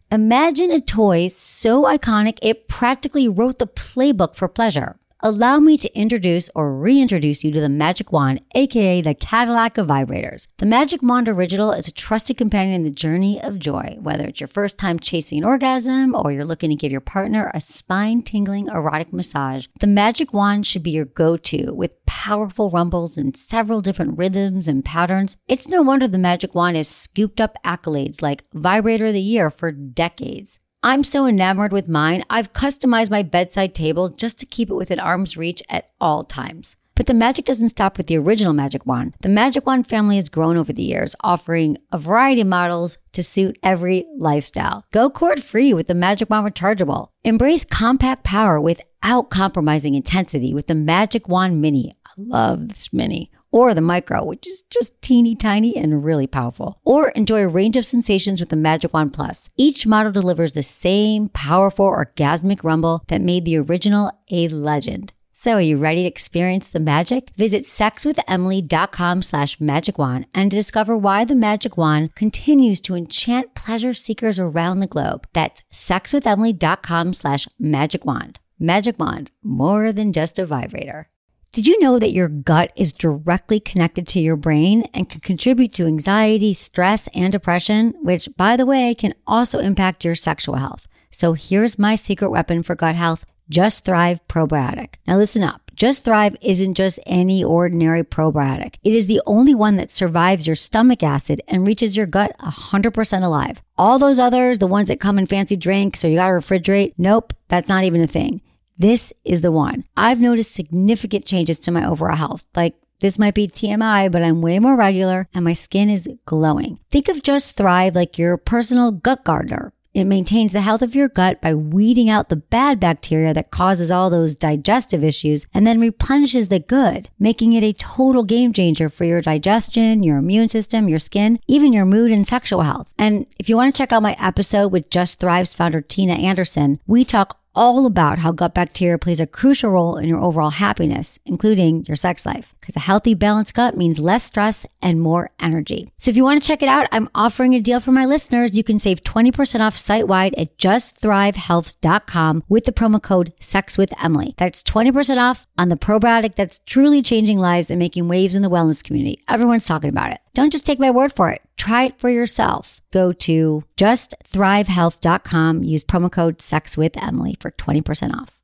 Imagine a toy so iconic it practically wrote the playbook for pleasure. Allow me to introduce or reintroduce you to the Magic Wand, aka the Cadillac of vibrators. The Magic Wand Original is a trusted companion in the journey of joy. Whether it's your first time chasing an orgasm or you're looking to give your partner a spine-tingling erotic massage, the Magic Wand should be your go-to. With powerful rumbles and several different rhythms and patterns, it's no wonder the Magic Wand has scooped up accolades like Vibrator of the Year for decades. I'm so enamored with mine, I've customized my bedside table just to keep it within arm's reach at all times. But the magic doesn't stop with the original Magic Wand. The Magic Wand family has grown over the years, offering a variety of models to suit every lifestyle. Go cord-free with the Magic Wand Rechargeable. Embrace compact power without compromising intensity with the Magic Wand Mini. I love this Mini. Or the Micro, which is just teeny tiny and really powerful. Or enjoy a range of sensations with the Magic Wand Plus. Each model delivers the same powerful orgasmic rumble that made the original a legend. So are you ready to experience the magic? Visit sexwithemily.com/magicwand and discover why the Magic Wand continues to enchant pleasure seekers around the globe. That's sexwithemily.com/magicwand. Magic Wand, more than just a vibrator. Did you know that your gut is directly connected to your brain and can contribute to anxiety, stress, and depression, which, by the way, can also impact your sexual health? So here's my secret weapon for gut health, Just Thrive Probiotic. Now listen up. Just Thrive isn't just any ordinary probiotic. It is the only one that survives your stomach acid and reaches your gut 100% alive. All those others, the ones that come in fancy drinks or you gotta refrigerate, nope, that's not even a thing. This is the one. I've noticed significant changes to my overall health. Like, this might be TMI, but I'm way more regular and my skin is glowing. Think of Just Thrive like your personal gut gardener. It maintains the health of your gut by weeding out the bad bacteria that causes all those digestive issues and then replenishes the good, making it a total game changer for your digestion, your immune system, your skin, even your mood and sexual health. And if you want to check out my episode with Just Thrive's founder, Tina Anderson, we talk all about how gut bacteria plays a crucial role in your overall happiness, including your sex life. Because a healthy, balanced gut means less stress and more energy. So if you want to check it out, I'm offering a deal for my listeners. You can save 20% off site-wide at justthrivehealth.com with the promo code SEXWithEmily. That's 20% off on the probiotic that's truly changing lives and making waves in the wellness community. Everyone's talking about it. Don't just take my word for it. Try it for yourself. Go to justthrivehealth.com. Use promo code SEXWithEmily for 20% off.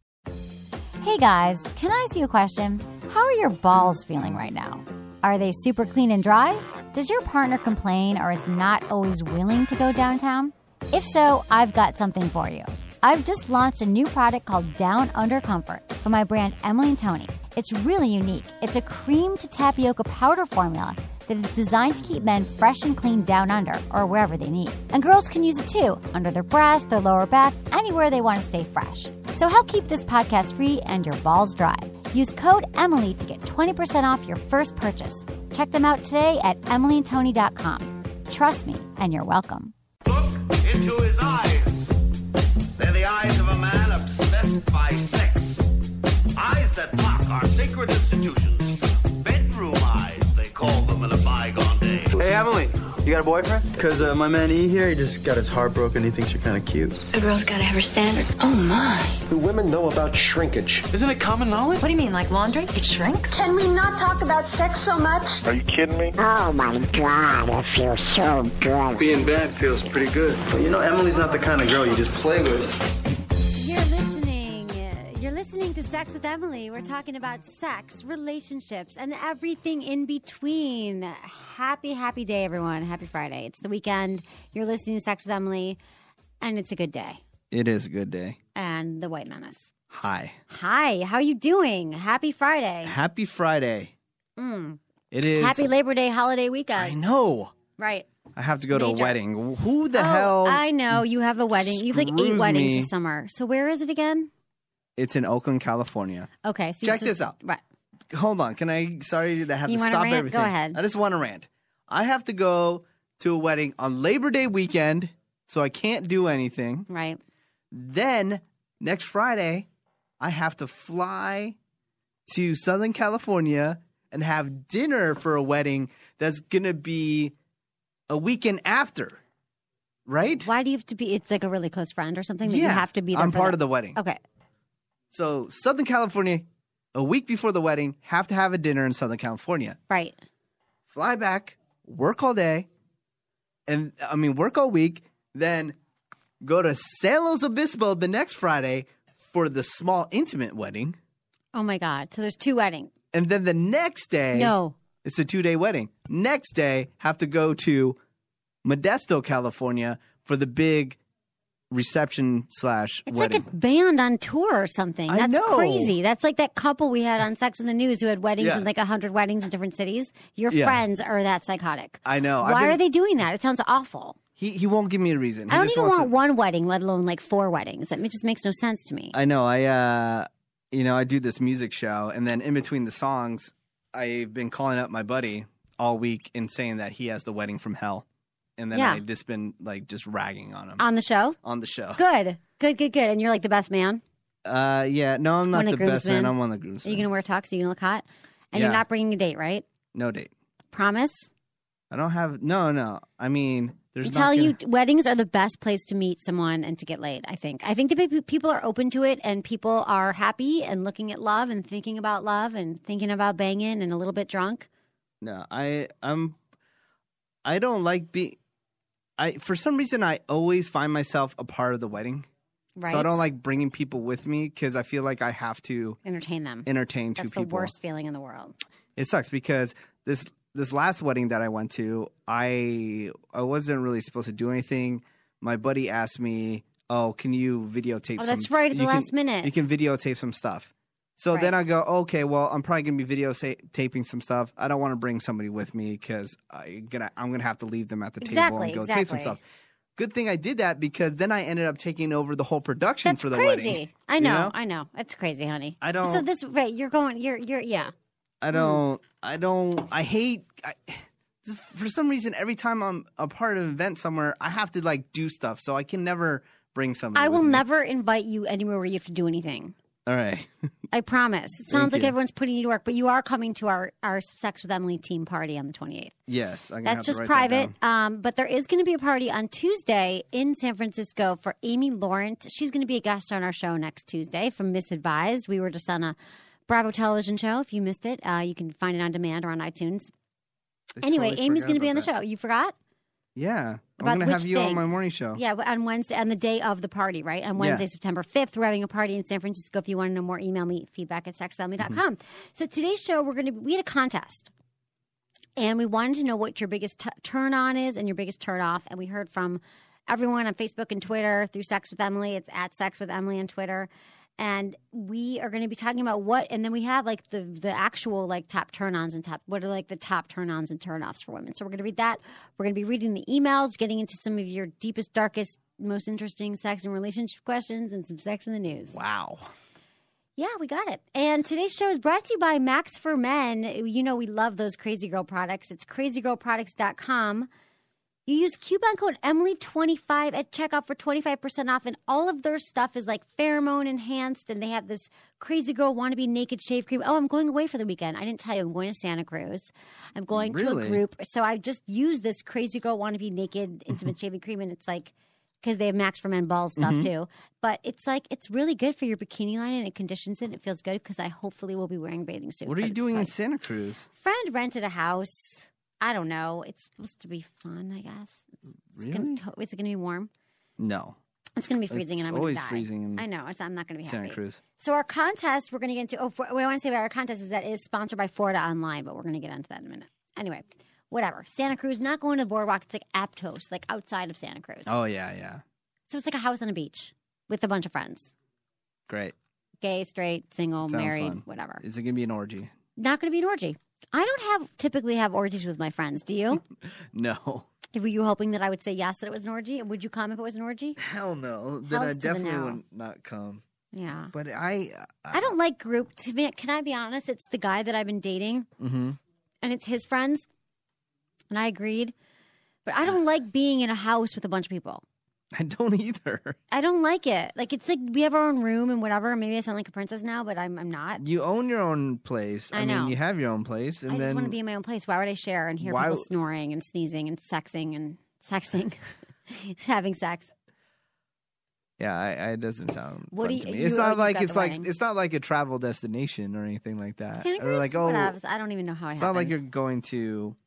Hey guys, can I ask you a question? How are your balls feeling right now? Are they super clean and dry? Does your partner complain or is not always willing to go downtown? If so, I've got something for you. I've just launched a new product called Down Under Comfort from my brand Emily & Tony. It's really unique. It's a cream to tapioca powder formula that is designed to keep men fresh and clean down under or wherever they need. And girls can use it too, under their breasts, their lower back, anywhere they want to stay fresh. So help keep this podcast free and your balls dry. Use code Emily to get 20% off your first purchase. Check them out today at emilyandtony.com. Trust me, and you're welcome. Look into his eyes. They're the eyes of a man obsessed by sex. Eyes that mock our sacred institutions. Bedroom eyes, they call them in a bygone day. Hey, Emily, you got a boyfriend? Because my man E here, he just got his heart broken. He thinks you're kind of cute. A girl's got to have her standards. Oh, my. Do women know about shrinkage? Isn't it common knowledge? What do you mean, like laundry? It shrinks? Can we not talk about sex so much? Are you kidding me? Oh, my God, it feels so good. Being bad feels pretty good. But you know, Emily's not the kind of girl you just play with. You're listening to Sex with Emily. We're talking about sex, relationships, and everything in between. Happy day, everyone. Happy Friday. It's the weekend. You're listening to Sex with Emily, and it's a good day. It is a good day. And the White Menace. Hi. Hi. How you doing? Happy Friday. Happy Friday. It is. Happy Labor Day holiday weekend. I know. Right. I have to go to a wedding. Who the hell? I know. You have a wedding. You have like 8 weddings this summer. So where is it again? It's in Oakland, California. Okay. So check this out. Right. Hold on. Sorry that I have to stop rant? everything. Go ahead. I just want to rant. I have to go to a wedding on Labor Day weekend, so I can't do anything. Right. Then, next Friday, I have to fly to Southern California and have dinner for a wedding that's going to be a weekend after. right? Why do you have to be? It's like a really close friend or something that you have to be there I'm for part that? of the wedding. Okay. So Southern California, a week before the wedding, have to have a dinner in Southern California. Right. Fly back, work all day, work all week, then go to San Luis Obispo the next Friday for the small intimate wedding. Oh my God. So there's 2 weddings. And then the next day, it's a 2-day wedding. Next day, have to go to Modesto, California for the big reception / wedding. It's like a band on tour or something. I That's know. crazy. That's like that couple we had on Sex and the News who had weddings in like 100 weddings in different cities. Your friends are that psychotic. I know. Why are they doing that? It sounds awful. He won't give me a reason. I don't even want one wedding, let alone like 4 weddings. It just makes no sense to me. I know. I do this music show, and then in between the songs, I've been calling up my buddy all week and saying that he has the wedding from hell. And then I've just been just ragging on him. On the show? On the show. Good. And you're like the best man? Yeah. No, I'm not the best man. I'm one of the groomsmen. Are you going to wear a tux? Are you going to look hot? And you're not bringing a date, right? No date. Promise? I don't have... No. I mean, there's I'm telling you, weddings are the best place to meet someone and to get laid, I think. I think that people are open to it and people are happy and looking at love and thinking about love and thinking about banging and a little bit drunk. No, I don't like being... for some reason, I always find myself a part of the wedding. Right. So I don't like bringing people with me because I feel like I have to... Entertain them. Entertain That's 2 people. That's the worst feeling in the world. It sucks because this last wedding that I went to, I wasn't really supposed to do anything. My buddy asked me, "Oh, can you videotape?" Oh, that's right at the last minute. You can videotape some stuff. So then I go, okay, well, I'm probably gonna be videotaping some stuff. I don't want to bring somebody with me because I'm gonna have to leave them at the table and go tape some stuff. Good thing I did that because then I ended up taking over the whole production for the wedding. That's crazy. I know. It's crazy, honey. I don't. So this, right? You're yeah. For some reason, every time I'm a part of an event somewhere, I have to do stuff. So I can never bring somebody. I will with me. never invite you anywhere where you have to do anything. All right. I promise. It sounds like you. everyone's putting you to work, but you are coming to our Sex with Emily team party on the 28th. Yes. That's just private. But there is going to be a party on Tuesday in San Francisco for Amy Laurent. She's going to be a guest on our show next Tuesday from Misadvised. We were just on a Bravo television show. If you missed it, you can find it on demand or on iTunes. Anyway, totally Amy's going to be on the that. show. You forgot? Yeah. About I'm going to have which you on thing? my morning show. Yeah, on Wednesday, on the day of the party, right? On Wednesday, September 5th, we're having a party in San Francisco. If you want to know more, email me, feedback@sexwithemily.com. So today's show, we had a contest. And we wanted to know what your biggest turn on is and your biggest turn off. And we heard from everyone on Facebook and Twitter through Sex with Emily. It's @Sex with Emily on Twitter. And we are going to be talking about and then we have the actual top turn-ons and what are the top turn-ons and turn-offs for women. So we're going to read that. We're going to be reading the emails, getting into some of your deepest, darkest, most interesting sex and relationship questions and some sex in the news. Wow. Yeah, we got it. And today's show is brought to you by Max for Men. You know we love those Crazy Girl products. It's crazygirlproducts.com. You use coupon code Emily25 at checkout for 25% off, and all of their stuff is pheromone enhanced, and they have this Crazy Girl Wannabe Naked Shave Cream. Oh, I'm going away for the weekend. I didn't tell you. I'm going to Santa Cruz. I'm going to a group. So I just used this Crazy Girl Wannabe Naked Intimate Shaving Cream, and it's because they have Max for Men bald stuff too. But it's it's really good for your bikini line, and it conditions it. It feels good because I hopefully will be wearing a bathing suit. What are you doing in Santa Cruz? Friend rented a house. I don't know. It's supposed to be fun, I guess. Is it going to be warm? No. It's going to be freezing, and I'm going to die. Always freezing. I know. I'm not going to be happy. Santa Cruz. So our contest, we're going to get into. What I want to say about our contest is that it is sponsored by Florida Online, but we're going to get into that in a minute. Anyway, whatever. Santa Cruz, not going to the boardwalk. It's Aptos, outside of Santa Cruz. Oh yeah. So it's a house on a beach with a bunch of friends. Great. Gay, straight, single, Sounds married, fun. whatever. Is it going to be an orgy? Not going to be an orgy. I don't typically have orgies with my friends. Do you? No. Were you hoping that I would say yes, that it was an orgy? Would you come if it was an orgy? Hell no. Then I definitely would not come. Yeah. But I don't like group. Can I be honest? It's the guy that I've been dating, and it's his friends, and I agreed. But I don't like being in a house with a bunch of people. I don't either. I don't like it. It's we have our own room and whatever. Maybe I sound like a princess now, but I'm not. You own your own place. I know. mean, you have your own place. And I just want to be in my own place. Why would I share and hear people snoring and sneezing and sexing and sexing? having sex. Yeah, it doesn't sound What fun do to me. you- It's not like wedding. it's not like a travel destination or anything like that. Santa Or Cruz? like Whatever. I don't even know how it it's happened. not like you're going to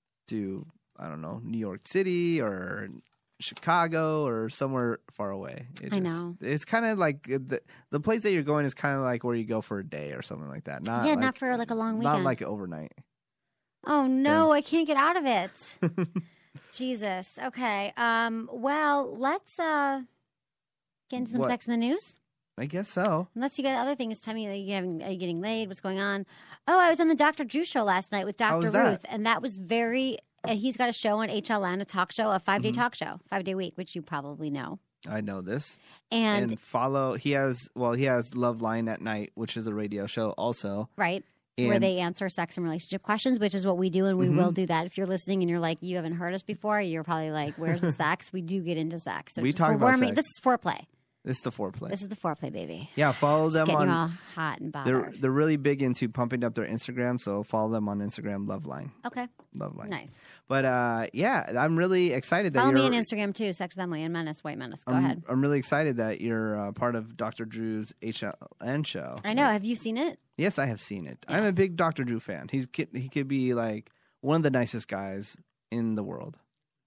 I don't know, New York City or Chicago or somewhere far away. I know. It's kind of like the place that you're going is kind of like where you go for a day or something like that. Not like, not for like a long weekend. Not like overnight. Oh no, I can't get out of it. Jesus. Okay. Well, let's get into some What? sex in the news. I guess so. Unless you got other things, tell me. Are you getting laid? What's going on? Oh, I was on the Dr. Drew show last night with Dr. was that? Ruth, and that was very. He's got a show on HLN, a talk show, a 5-day talk show, 5-day week, which you probably know. I know this. And follow. He has Love Line at Night, which is a radio show also. Right. Where And- they answer sex and relationship questions, which is what we do, and we will do that. If you're listening and you're like, you haven't heard us before, you're probably like, where's the sex? We do get into sex. So We just talk we're about warming- sex. This is foreplay. This is the foreplay. This is the foreplay, baby. Yeah, follow Just them getting on. you all hot and bothered. They're really big into pumping up their Instagram, so follow them on Instagram. Loveline, Okay. Loveline. Nice. But yeah, I'm really excited that Follow me you're. on Instagram too, Sex with Emily and Menace, White Menace. Go I'm, ahead. I'm really excited that you're part of Dr. Drew's HLN show. I know. Have you seen it? Yes, I have seen it. I'm a big Dr. Drew fan. He could be like one of the nicest guys in the world.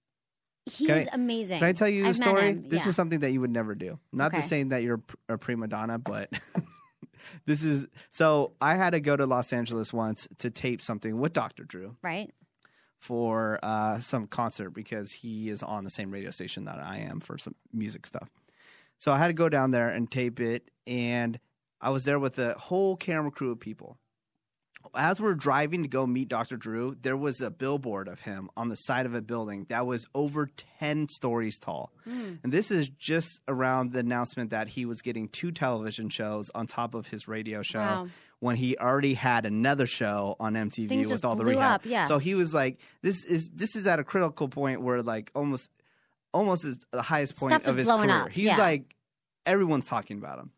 He's amazing. Can I tell you a I've met story? him, This yeah. is something that you would never do. Not Okay. to say that you're a prima donna, but this is so. I had to go to Los Angeles once to tape something with Dr. Drew Right? for some concert because he is on the same radio station that I am for some music stuff. So I had to go down there and tape it, and I was there with a whole camera crew of people. As we're driving to go meet Dr. Drew, there was a billboard of him on the side of a building that was over 10 stories tall. And this is just around the announcement that he was getting 2 television shows on top of his radio show Wow. when he already had another show on MTV Things with just all the blew rehab. up, yeah. So he was like, this is at a critical point where like almost is the highest point Stuff of is his blowing career. up, He's yeah. like, everyone's talking about him.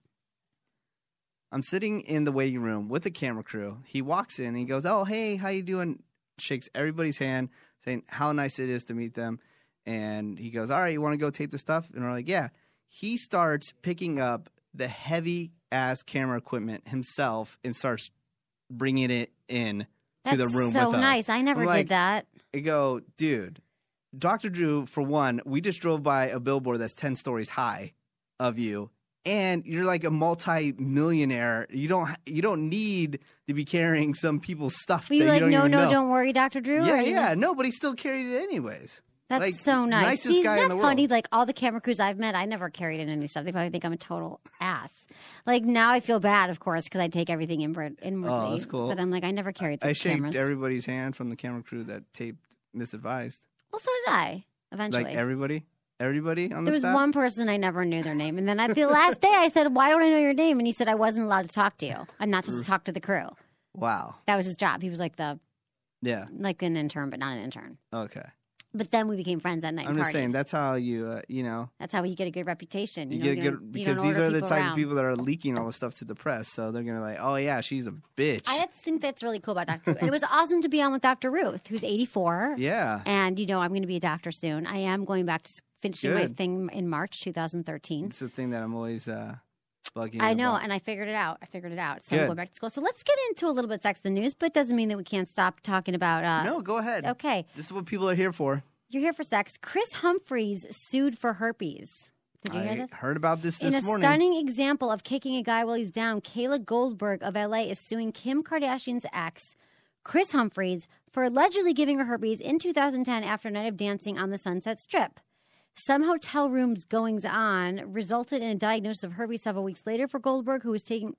I'm sitting in the waiting room with the camera crew. He walks in and he goes, "Oh, hey, how you doing?" Shakes everybody's hand, saying how nice it is to meet them. And he goes, "All right, you want to go tape the stuff?" And we're like, "Yeah." He starts picking up the heavy-ass camera equipment himself and starts bringing it in to the room so with us. nice. I never I'm like, did that. I go, dude, Dr. Drew, for one, we just drove by a billboard that's 10 stories high of you. And you're like a multi-millionaire. You don't need to be carrying some people's stuff. Were you that like, you don't no, even no, know. don't worry, Dr. Drew? Yeah, Or you yeah. like- No, but he still carried it anyways. That's Like, so nice. nicest See, guy isn't in the that funny? world. Like all the camera crews I've met, I never carried in any stuff. They probably think I'm a total ass. Like now I feel bad, of course, because I take everything inwardly. Oh, that's cool. But I'm like, I never carried the I shaked cameras. everybody's hand from the camera crew that taped Misadvised. Well, so did I, eventually. Like everybody on the There was staff? one person I never knew their name. And then at the last day, I said, why don't I know your name? And he said, I wasn't allowed to talk to you. I'm not supposed to talk to the crew. Wow. That was his job. He was like Yeah. an intern, but not an intern. Okay. But then we became friends that night. I'm and just partied. saying that's how you That's how you get a good reputation. You know, get a you good don't- you because don't these order are the people type around. of people that are leaking all the stuff to the press, so they're gonna like, oh yeah, she's a bitch. I think that's really cool about Dr. Ruth. And it was awesome to be on with Dr. Ruth, who's 84. Yeah. And, I'm going to be a doctor soon. I am going back to finishing my Good. thing in March 2013. It's the thing that I'm always bugging. I know, about. and I figured it out. So I'm Good. going back to school. So let's get into a little bit of sex in the news, but it doesn't mean that we can't stop talking about... No, go ahead. Okay. This is what people are here for. You're here for sex. Chris Humphries sued for herpes. Did you hear I this? heard about this In a morning. stunning example of kicking a guy while he's down, Kayla Goldberg of LA is suing Kim Kardashian's ex, Chris Humphries, for allegedly giving her herpes in 2010 after a night of dancing on the Sunset Strip. Some hotel rooms goings on resulted in a diagnosis of herpes several weeks later for Goldberg, who was taking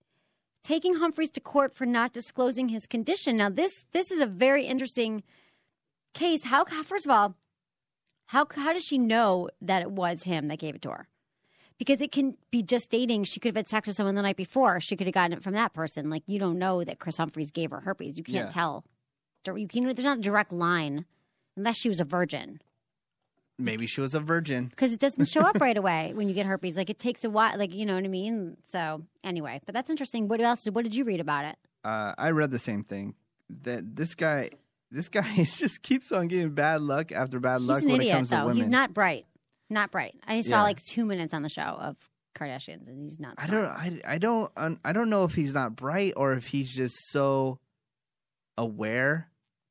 Humphries to court for not disclosing his condition. Now, this is a very interesting case. First of all, how does she know that it was him that gave it to her? Because it can be just stating she could have had sex with someone the night before. She could have gotten it from that person. Like, you don't know that Chris Humphries gave her herpes. You can't tell. There's not a direct line unless she was a virgin. Maybe she was a virgin. Because it doesn't show up right away when you get herpes. Like, it takes a while. Like, you know what I mean? So, anyway. But that's interesting. What else? What did you read about it? I read the same thing. That this guy, this guy just keeps on getting bad luck after bad luck when it comes to women. He's not bright. Not bright. I saw like 2 minutes on the show of Kardashians, and he's not smart. I don't know if he's not bright or if he's just so aware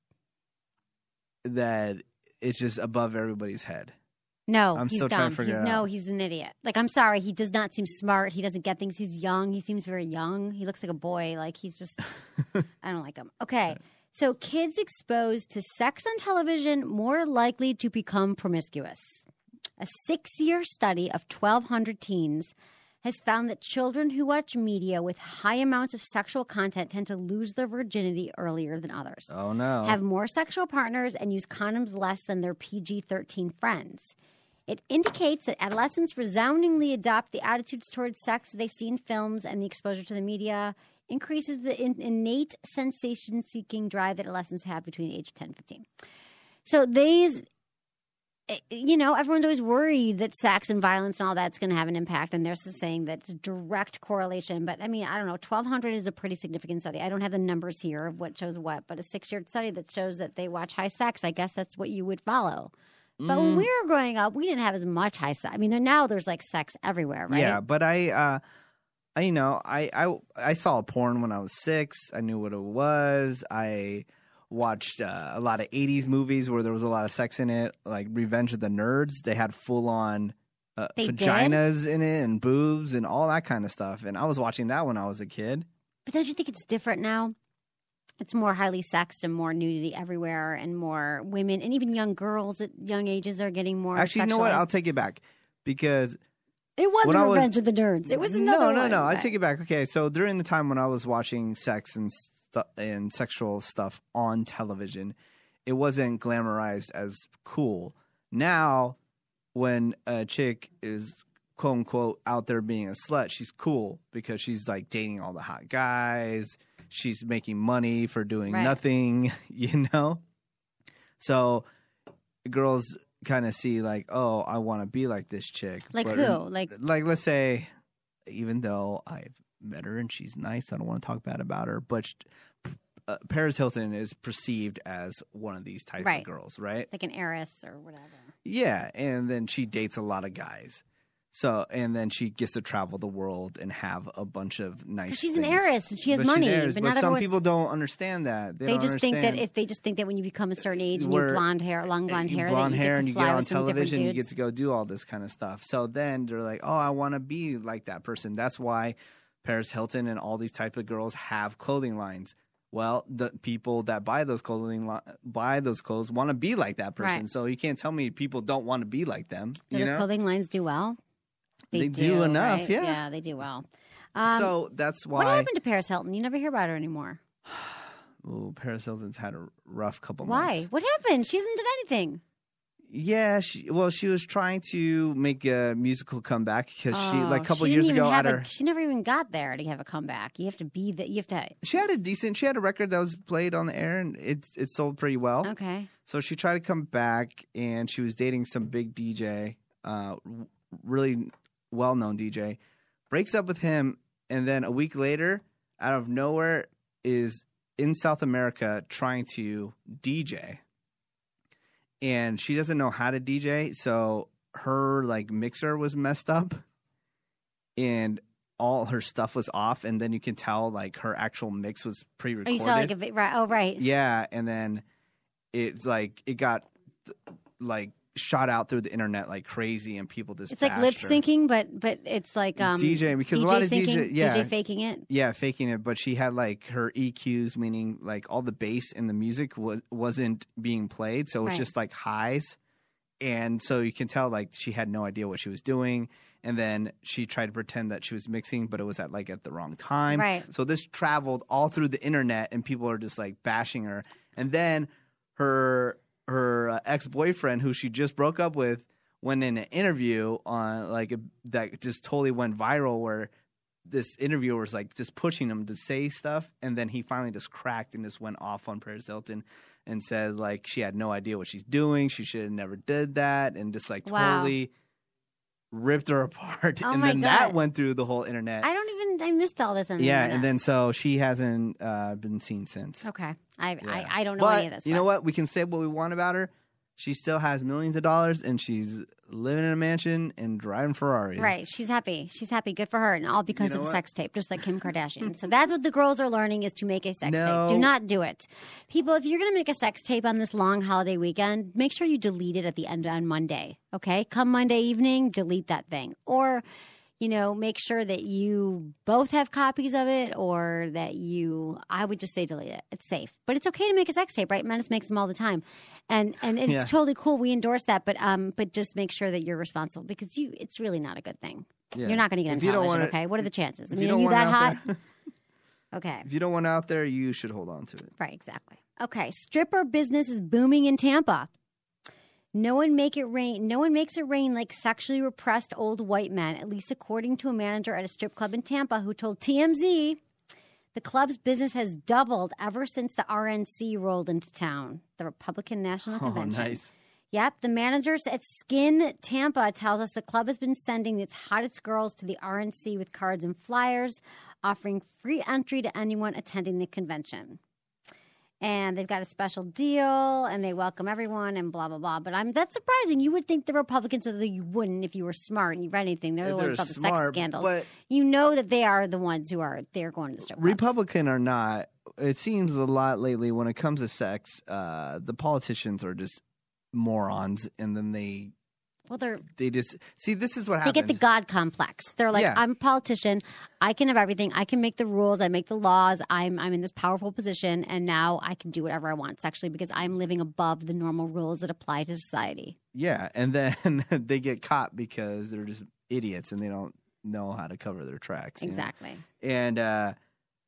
that it's just above everybody's head. No, I'm he's still dumb. trying to figure it out. He's an idiot. Like, I'm sorry, he does not seem smart. He doesn't get things. He's young. He seems very young. He looks like a boy. Like, he's just, I don't like him. Okay, so kids exposed to sex on television more likely to become promiscuous. A 6-year study of 1,200 teens has found that children who watch media with high amounts of sexual content tend to lose their virginity earlier than others. Oh, no. Have more sexual partners and use condoms less than their PG-13 friends. It indicates that adolescents resoundingly adopt the attitudes towards sex they see in films, and the exposure to the media increases the innate sensation-seeking drive that adolescents have between the age of 10 and 15. So these, everyone's always worried that sex and violence and all that's going to have an impact, and they're saying that's a direct correlation. But, I mean, I don't know. 1,200 is a pretty significant study. I don't have the numbers here of what shows what, but a 6-year study that shows that they watch high sex, I guess that's what you would follow. But when we were growing up, we didn't have as much high sex. I mean, now there's like sex everywhere, right? Yeah, but I saw porn when I was 6. I knew what it was. I watched a lot of 80s movies where there was a lot of sex in it, like Revenge of the Nerds. They had full-on vaginas in it and boobs and all that kind of stuff. And I was watching that when I was a kid. But don't you think it's different now? It's more highly sexed and more nudity everywhere, and more women and even young girls at young ages are getting more Actually, you know what? I'll take it back because it wasn't Revenge of the Nerds. It was another one. No. I take it back. Okay, so during the time when I was watching sex and sexual stuff on television, it wasn't glamorized as cool. Now, when a chick is quote unquote out there being a slut, she's cool because she's like dating all the hot guys. She's making money for doing nothing, So girls kind of see like, oh, I want to be like this chick. Like who? Like let's say, even though I've met her and she's nice, I don't want to talk bad about her, but Paris Hilton is perceived as one of these type of girls, right? Like an heiress or whatever. Yeah, and then she dates a lot of guys. So, and then she gets to travel the world and have a bunch of nice she's things. An heiress and she has money. But some people don't understand that. They just think that when you become a certain age and you have long blonde hair, that you get to fly on television, you get to go do all this kind of stuff. So then they're like, oh, I want to be like that person. That's why Paris Hilton and all these type of girls have clothing lines. Well, the people that buy those clothes want to be like that person. Right. So you can't tell me people don't want to be like them. Do the clothing lines do well? They do enough, right? Yeah, they do well. So that's why. What happened to Paris Hilton? You never hear about her anymore. Ooh, Paris Hilton's had a rough couple months. Why? What happened? She hasn't done anything. Yeah, she was trying to make a musical comeback because she a couple years ago she never even got there to have a comeback. You have to be that. You have to. She had a record that was played on the air and it sold pretty well. Okay. So she tried to come back and she was dating some big DJ, really well-known DJ, breaks up with him, and then a week later, out of nowhere, is in South America trying to DJ. And she doesn't know how to DJ, so her mixer was messed up, and all her stuff was off. And then you can tell her actual mix was pre-recorded. Oh, you saw right. Yeah, and then it got shot out through the internet like crazy, and people just it's like lip syncing, but it's like DJ because DJ a lot of syncing, DJ faking it. Yeah, faking it. But she had her EQs, meaning all the bass in the music wasn't being played, so it was just highs, and so you can tell she had no idea what she was doing. And then she tried to pretend that she was mixing, but it was at the wrong time. Right. So this traveled all through the internet, and people are just bashing her. And then her ex-boyfriend, who she just broke up with, went in an interview on that just totally went viral, where this interviewer was just pushing him to say stuff, and then he finally just cracked and just went off on Paris Hilton and said she had no idea what she's doing, she should have never did that, and just totally ripped her apart. Oh and my then God. that went through the whole internet. I don't even I missed all this on the internet. And then so she hasn't been seen since. Okay. I don't know any of this. You know what? We can say what we want about her. She still has millions of dollars, and she's living in a mansion and driving Ferraris. Right. She's happy. She's happy. Good for her. And all because of a sex tape, just like Kim Kardashian. So that's what the girls are learning is to make a sex tape. Do not do it. People, if you're going to make a sex tape on this long holiday weekend, make sure you delete it at the end on Monday. Okay? Come Monday evening, delete that thing. Or, make sure that you both have copies of it or that I would just say delete it. It's safe. But it's okay to make a sex tape, right? Menace makes them all the time. And it's totally cool. We endorse that, but just make sure that you're responsible because it's really not a good thing. Yeah. You're not going to get on television, okay? What are the chances? I mean, are you that hot? Okay. If you don't want it out there, you should hold on to it. Right, exactly. Okay, stripper business is booming in Tampa. No one makes it rain like sexually repressed old white men, at least according to a manager at a strip club in Tampa who told TMZ the club's business has doubled ever since the RNC rolled into town, the Republican National Convention. Oh, nice. Yep, the managers at Skin Tampa tells us the club has been sending its hottest girls to the RNC with cards and flyers, offering free entry to anyone attending the convention. And they've got a special deal, and they welcome everyone, and blah, blah, blah. But that's surprising. You would think the Republicans, although you wouldn't if you were smart and you read anything. They're the ones about the sex scandals. You know that they are the ones they're going to the strip clubs. Republican or not, it seems a lot lately when it comes to sex, the politicians are just morons, and then they just see. This is what happens. They get the God complex. They're like, I'm a politician. I can have everything. I can make the rules. I make the laws. I'm in this powerful position, and now I can do whatever I want sexually because I'm living above the normal rules that apply to society. Yeah, and then they get caught because they're just idiots and they don't know how to cover their tracks. Exactly. And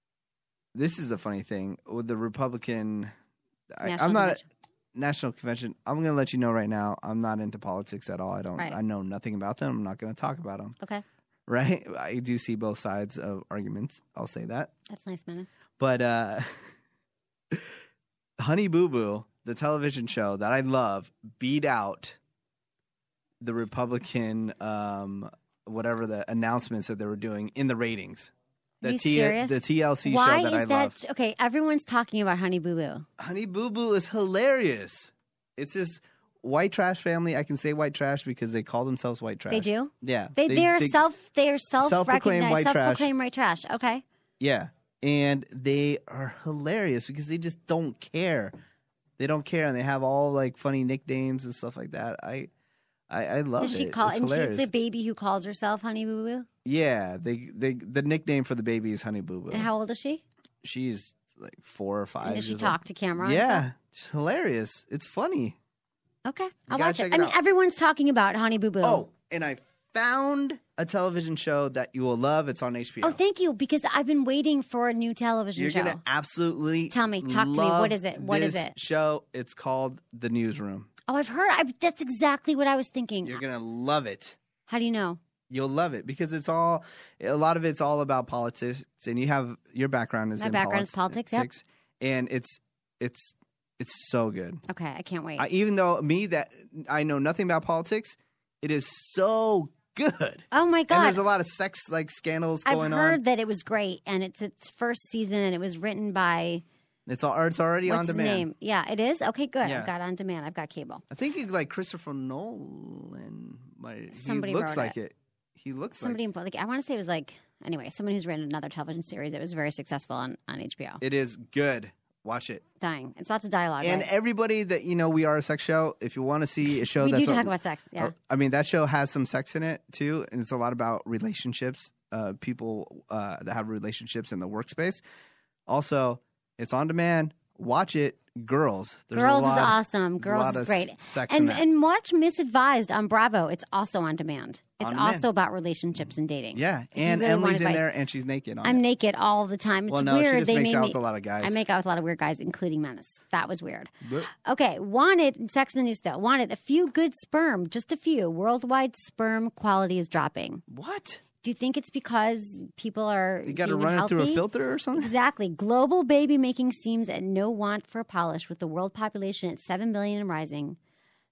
this is the funny thing with the Republican. I'm not. National Convention, I'm going to let you know right now, I'm not into politics at all. I know nothing about them. I'm not going to talk about them. Okay. Right? I do see both sides of arguments. I'll say that. That's nice, Menace. But Honey Boo Boo, the television show that I love, beat out the Republican, whatever the announcements that they were doing in the ratings. Are you serious? The TLC Why show that I love. Okay, everyone's talking about Honey Boo Boo. Honey Boo Boo is hilarious. It's this white trash family. I can say white trash because they call themselves white trash. They do? Yeah. They're self-recognized, self-proclaimed white self-proclaimed white trash. Okay. Yeah. And they are hilarious because they just don't care. They don't care, and they have all like funny nicknames and stuff like that. I love it. Does she call? And she's the baby who calls herself Honey Boo Boo. Yeah, the nickname for the baby is Honey Boo Boo. And how old is she? She's like 4 or 5. And does she talk to camera? Yeah, it's hilarious. It's funny. Okay, I'll watch it. I mean, everyone's talking about Honey Boo Boo. Oh, and I found a television show that you will love. It's on HBO. Oh, thank you, because I've been waiting for a new television show. You're gonna absolutely talk to me. What is it? What is it? Show. It's called The Newsroom. Oh, I've heard. That's exactly what I was thinking. You're gonna love it. How do you know? You'll love it because a lot of it's all about politics, and you have your background is my background is politics. Yep. And it's so good. Okay, I can't wait. Even though that I know nothing about politics, it is so good. Oh my god! And there's a lot of sex scandals going on. I've heard that it was great, and it's its first season, and it was written by. It's already on demand. What's his name? Yeah, it is? Okay, good. Yeah. I've got it on demand. I've got cable. I think it's like Christopher Nolan. Somebody he looks wrote like it. He looks somebody I want to say it was someone who's written another television series that was very successful on HBO. It is good. Watch it. Dying. It's lots of dialogue. And right? everybody that we are a sex show. If you want to see a show we do talk about sex. Yeah. I mean, that show has some sex in it too, and it's a lot about relationships. People that have relationships in the workspace. Also, it's on demand. Watch it. Girls. Girls is awesome. Girls is great. And watch Misadvised on Bravo. It's also on demand. It's also about relationships and dating. Yeah, and really Emily's in there, and she's naked. I'm naked all the time. It's weird. She just makes out with a lot of guys. I make out with a lot of weird guys, including Menace. That was weird. Okay, Wanted, Sex in the New Still. Wanted, a few good sperm, just a few. Worldwide sperm quality is dropping. What? Do you think it's because people are you got to run it through a filter or something? Exactly. Global baby making seems at no want for a polish, with the world population at 7 billion and rising.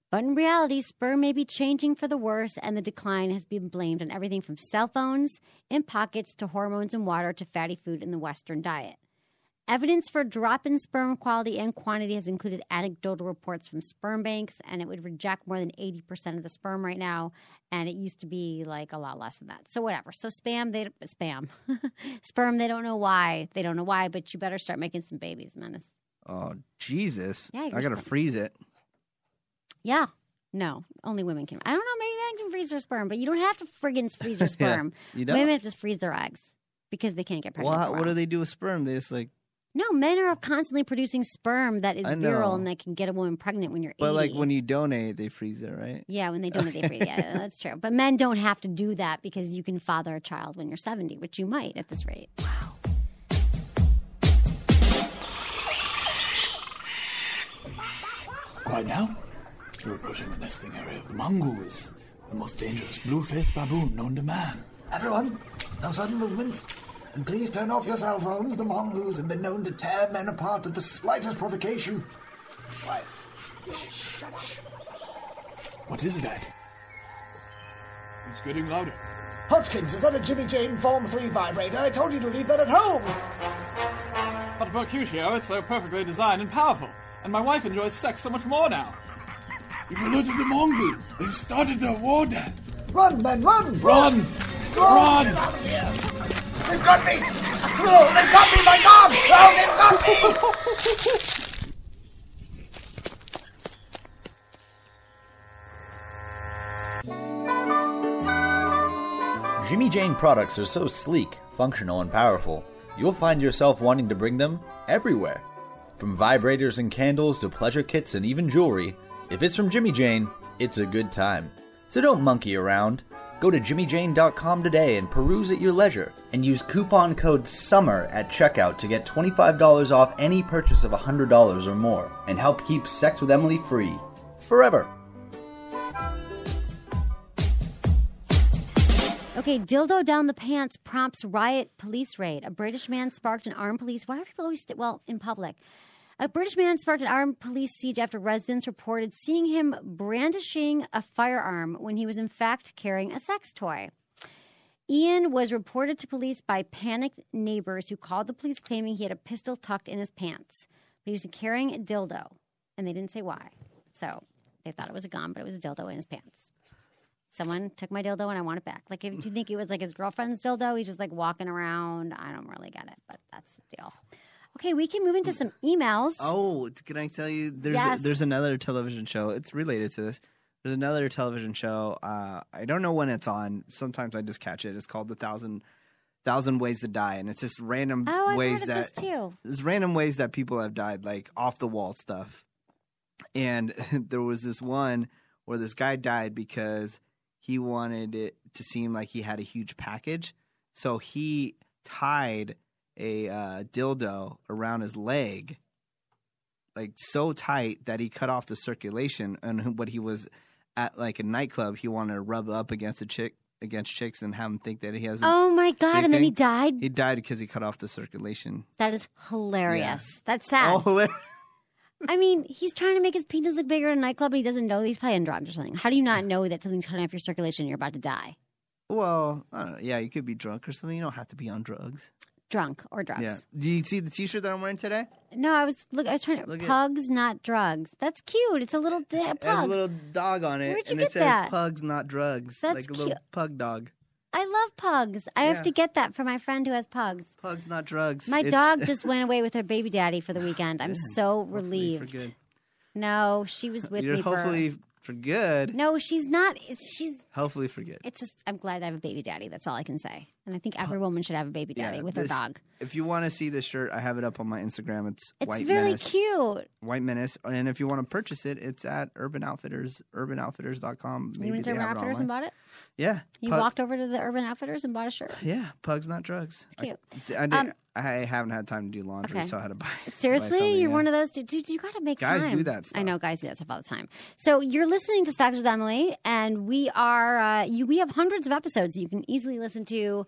But in reality, sperm may be changing for the worse, and the decline has been blamed on everything from cell phones in pockets to hormones in water to fatty food in the Western diet. Evidence for a drop in sperm quality and quantity has included anecdotal reports from sperm banks, and it would reject more than 80% of the sperm right now, and it used to be like a lot less than that. So whatever. So sperm, they don't know why. They don't know why, but you better start making some babies, Menace. Oh, Jesus. Yeah, I got to freeze it. Yeah. No, only women can. I don't know, maybe men can freeze their sperm, but you don't have to friggin' freeze your sperm. You don't? Women just freeze their eggs because they can't get pregnant. Well, what do they do with sperm? They just like... No, men are constantly producing sperm that is virile and that can get a woman pregnant when you're 80. But like when you donate, they freeze it, right? Yeah, when they donate, they freeze it. Yeah, that's true. But men don't have to do that because you can father a child when you're 70, which you might at this rate. Wow. Right now, you're approaching the nesting area of the mongoose, the most dangerous blue-faced baboon known to man. Everyone, no sudden movements. And please turn off your cell phones. The mongoose have been known to tear men apart at the slightest provocation. Quiet. What is that? It's getting louder. Hodgkins, is that a Jimmy Jane Form 3 vibrator? I told you to leave that at home. But Mercutio, it's so perfectly designed and powerful. And my wife enjoys sex so much more now. You've alerted the mongoose. They've started their war dance. Run, men, run! Run! Run! Get out of here! They've got me! Oh, they've got me, my God! Oh, they've got me! Jimmy Jane products are so sleek, functional, and powerful, you'll find yourself wanting to bring them everywhere. From vibrators and candles to pleasure kits and even jewelry, if it's from Jimmy Jane, it's a good time. So don't monkey around. Go to jimmyjane.com today and peruse at your leisure, and use coupon code SUMMER at checkout to get $25 off any purchase of $100 or more, and help keep Sex with Emily free. Forever. Okay, dildo down the pants prompts riot police raid. A British man sparked an armed police... Why are people always... in public. A British man sparked an armed police siege after residents reported seeing him brandishing a firearm when he was in fact carrying a sex toy. Ian was reported to police by panicked neighbors who called the police claiming he had a pistol tucked in his pants. But he was carrying a dildo, and they didn't say why. So they thought it was a gun, but it was a dildo in his pants. Someone took my dildo and I want it back. Like, if you think it was like his girlfriend's dildo, he's just like walking around. I don't really get it, but that's the deal. Okay, we can move into some emails. Oh, can I tell you? There's another television show. It's related to this. There's another television show. I don't know when it's on. Sometimes I just catch it. It's called The Thousand Ways to Die, and it's just random ways I've heard of this too. There's random ways that people have died, like off the wall stuff. And there was this one where this guy died because he wanted it to seem like he had a huge package, so he tied a dildo around his leg, like so tight that he cut off the circulation. And when he was at like a nightclub, he wanted to rub up against chicks and have them think that he has. Oh my God! And then he died. He died because he cut off the circulation. That is hilarious. Yeah. That's sad. Oh, hilarious. I mean, he's trying to make his penis look bigger in a nightclub, but he doesn't know. He's probably on drugs or something. How do you not know that something's cutting off your circulation and you're about to die? Well, I don't know. Yeah, you could be drunk or something. You don't have to be on drugs. Drunk or drugs. Yeah. Do you see the T-shirt that I'm wearing today? No, I was trying to. Pugs, not drugs. That's cute. It's a little pug. It has a little dog on it, Where'd you and get it says that? "Pugs, not drugs." That's like a cute. little pug dog. I love pugs. I have to get that for my friend who has pugs. Pugs, not drugs. My dog just went away with her baby daddy for the weekend. I'm so relieved. Hopefully for good. No, she was with me hopefully for good. No, she's not. She's hopefully for good. It's just I'm glad I have a baby daddy. That's all I can say. And I think every woman should have a baby daddy with her dog. If you want to see this shirt, I have it up on my Instagram. It's White very Menace. Cute. White Menace. And if you want to purchase it, it's at Urban Outfitters, urbanoutfitters.com. You went to Urban Outfitters and bought it? Yeah. You walked over to the Urban Outfitters and bought a shirt? Yeah. Pugs, not drugs. It's cute. I haven't had time to do laundry, so I had to buy. Seriously? You're one of those dudes. You got to make time. Guys do that stuff. I know guys do that stuff all the time. So you're listening to Sex with Emily, and we are we have hundreds of episodes that you can easily listen to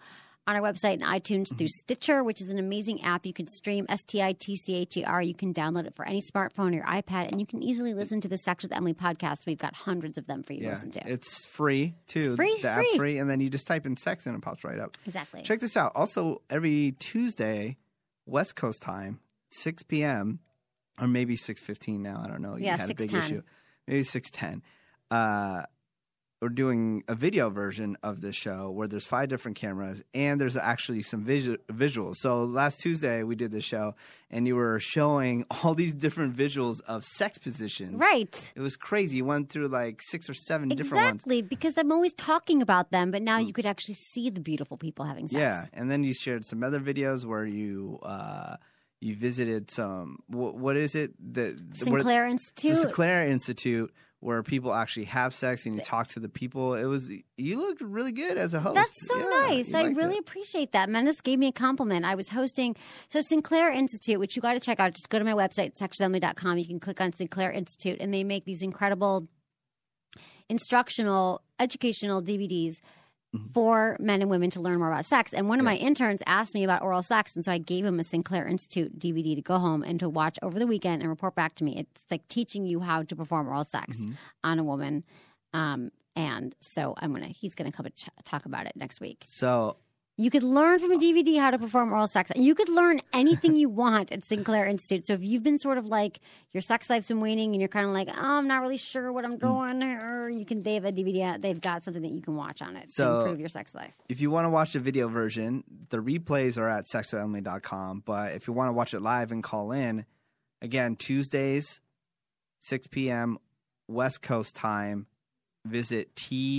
on our website and iTunes through Stitcher, which is an amazing app. You can stream STITCHER. You can download it for any smartphone or your iPad, and you can easily listen to the Sex with Emily podcast. We've got hundreds of them for you to listen to. It's free, too. It's free. App's free, and then you just type in sex and it pops right up. Exactly. Check this out. Also, every Tuesday, West Coast time, 6 p.m., or maybe 6:15 now. I don't know. You had a big issue. Maybe 6:10. We're doing a video version of this show where there's 5 different cameras and there's actually some visuals. So last Tuesday we did this show and you were showing all these different visuals of sex positions. Right. It was crazy. You went through like 6 or 7 different ones. Exactly, because I'm always talking about them, but now you could actually see the beautiful people having sex. Yeah, and then you shared some other videos where you visited some, what is it? Sinclair Institute. The Sinclair Institute, where people actually have sex and you talk to the people. You looked really good as a host. That's so nice. I really appreciate that. Menace gave me a compliment. I was hosting Sinclair Institute, which you got to check out. Just go to my website, sexwithemily.com. You can click on Sinclair Institute, and they make these incredible instructional, educational DVDs for men and women to learn more about sex. And one of my interns asked me about oral sex, and so I gave him a Sinclair Institute DVD to go home and to watch over the weekend and report back to me. It's like teaching you how to perform oral sex on a woman. And so he's gonna come and talk about it next week. So you could learn from a DVD how to perform oral sex. You could learn anything you want at Sinclair Institute. So if you've been sort of like your sex life's been waning and you're kind of like, I'm not really sure what I'm doing, or they have a DVD. They've got something that you can watch on it to improve your sex life. If you want to watch the video version, the replays are at sexwithemily.com. But if you want to watch it live and call in, again, Tuesdays, 6 p.m. West Coast time, visit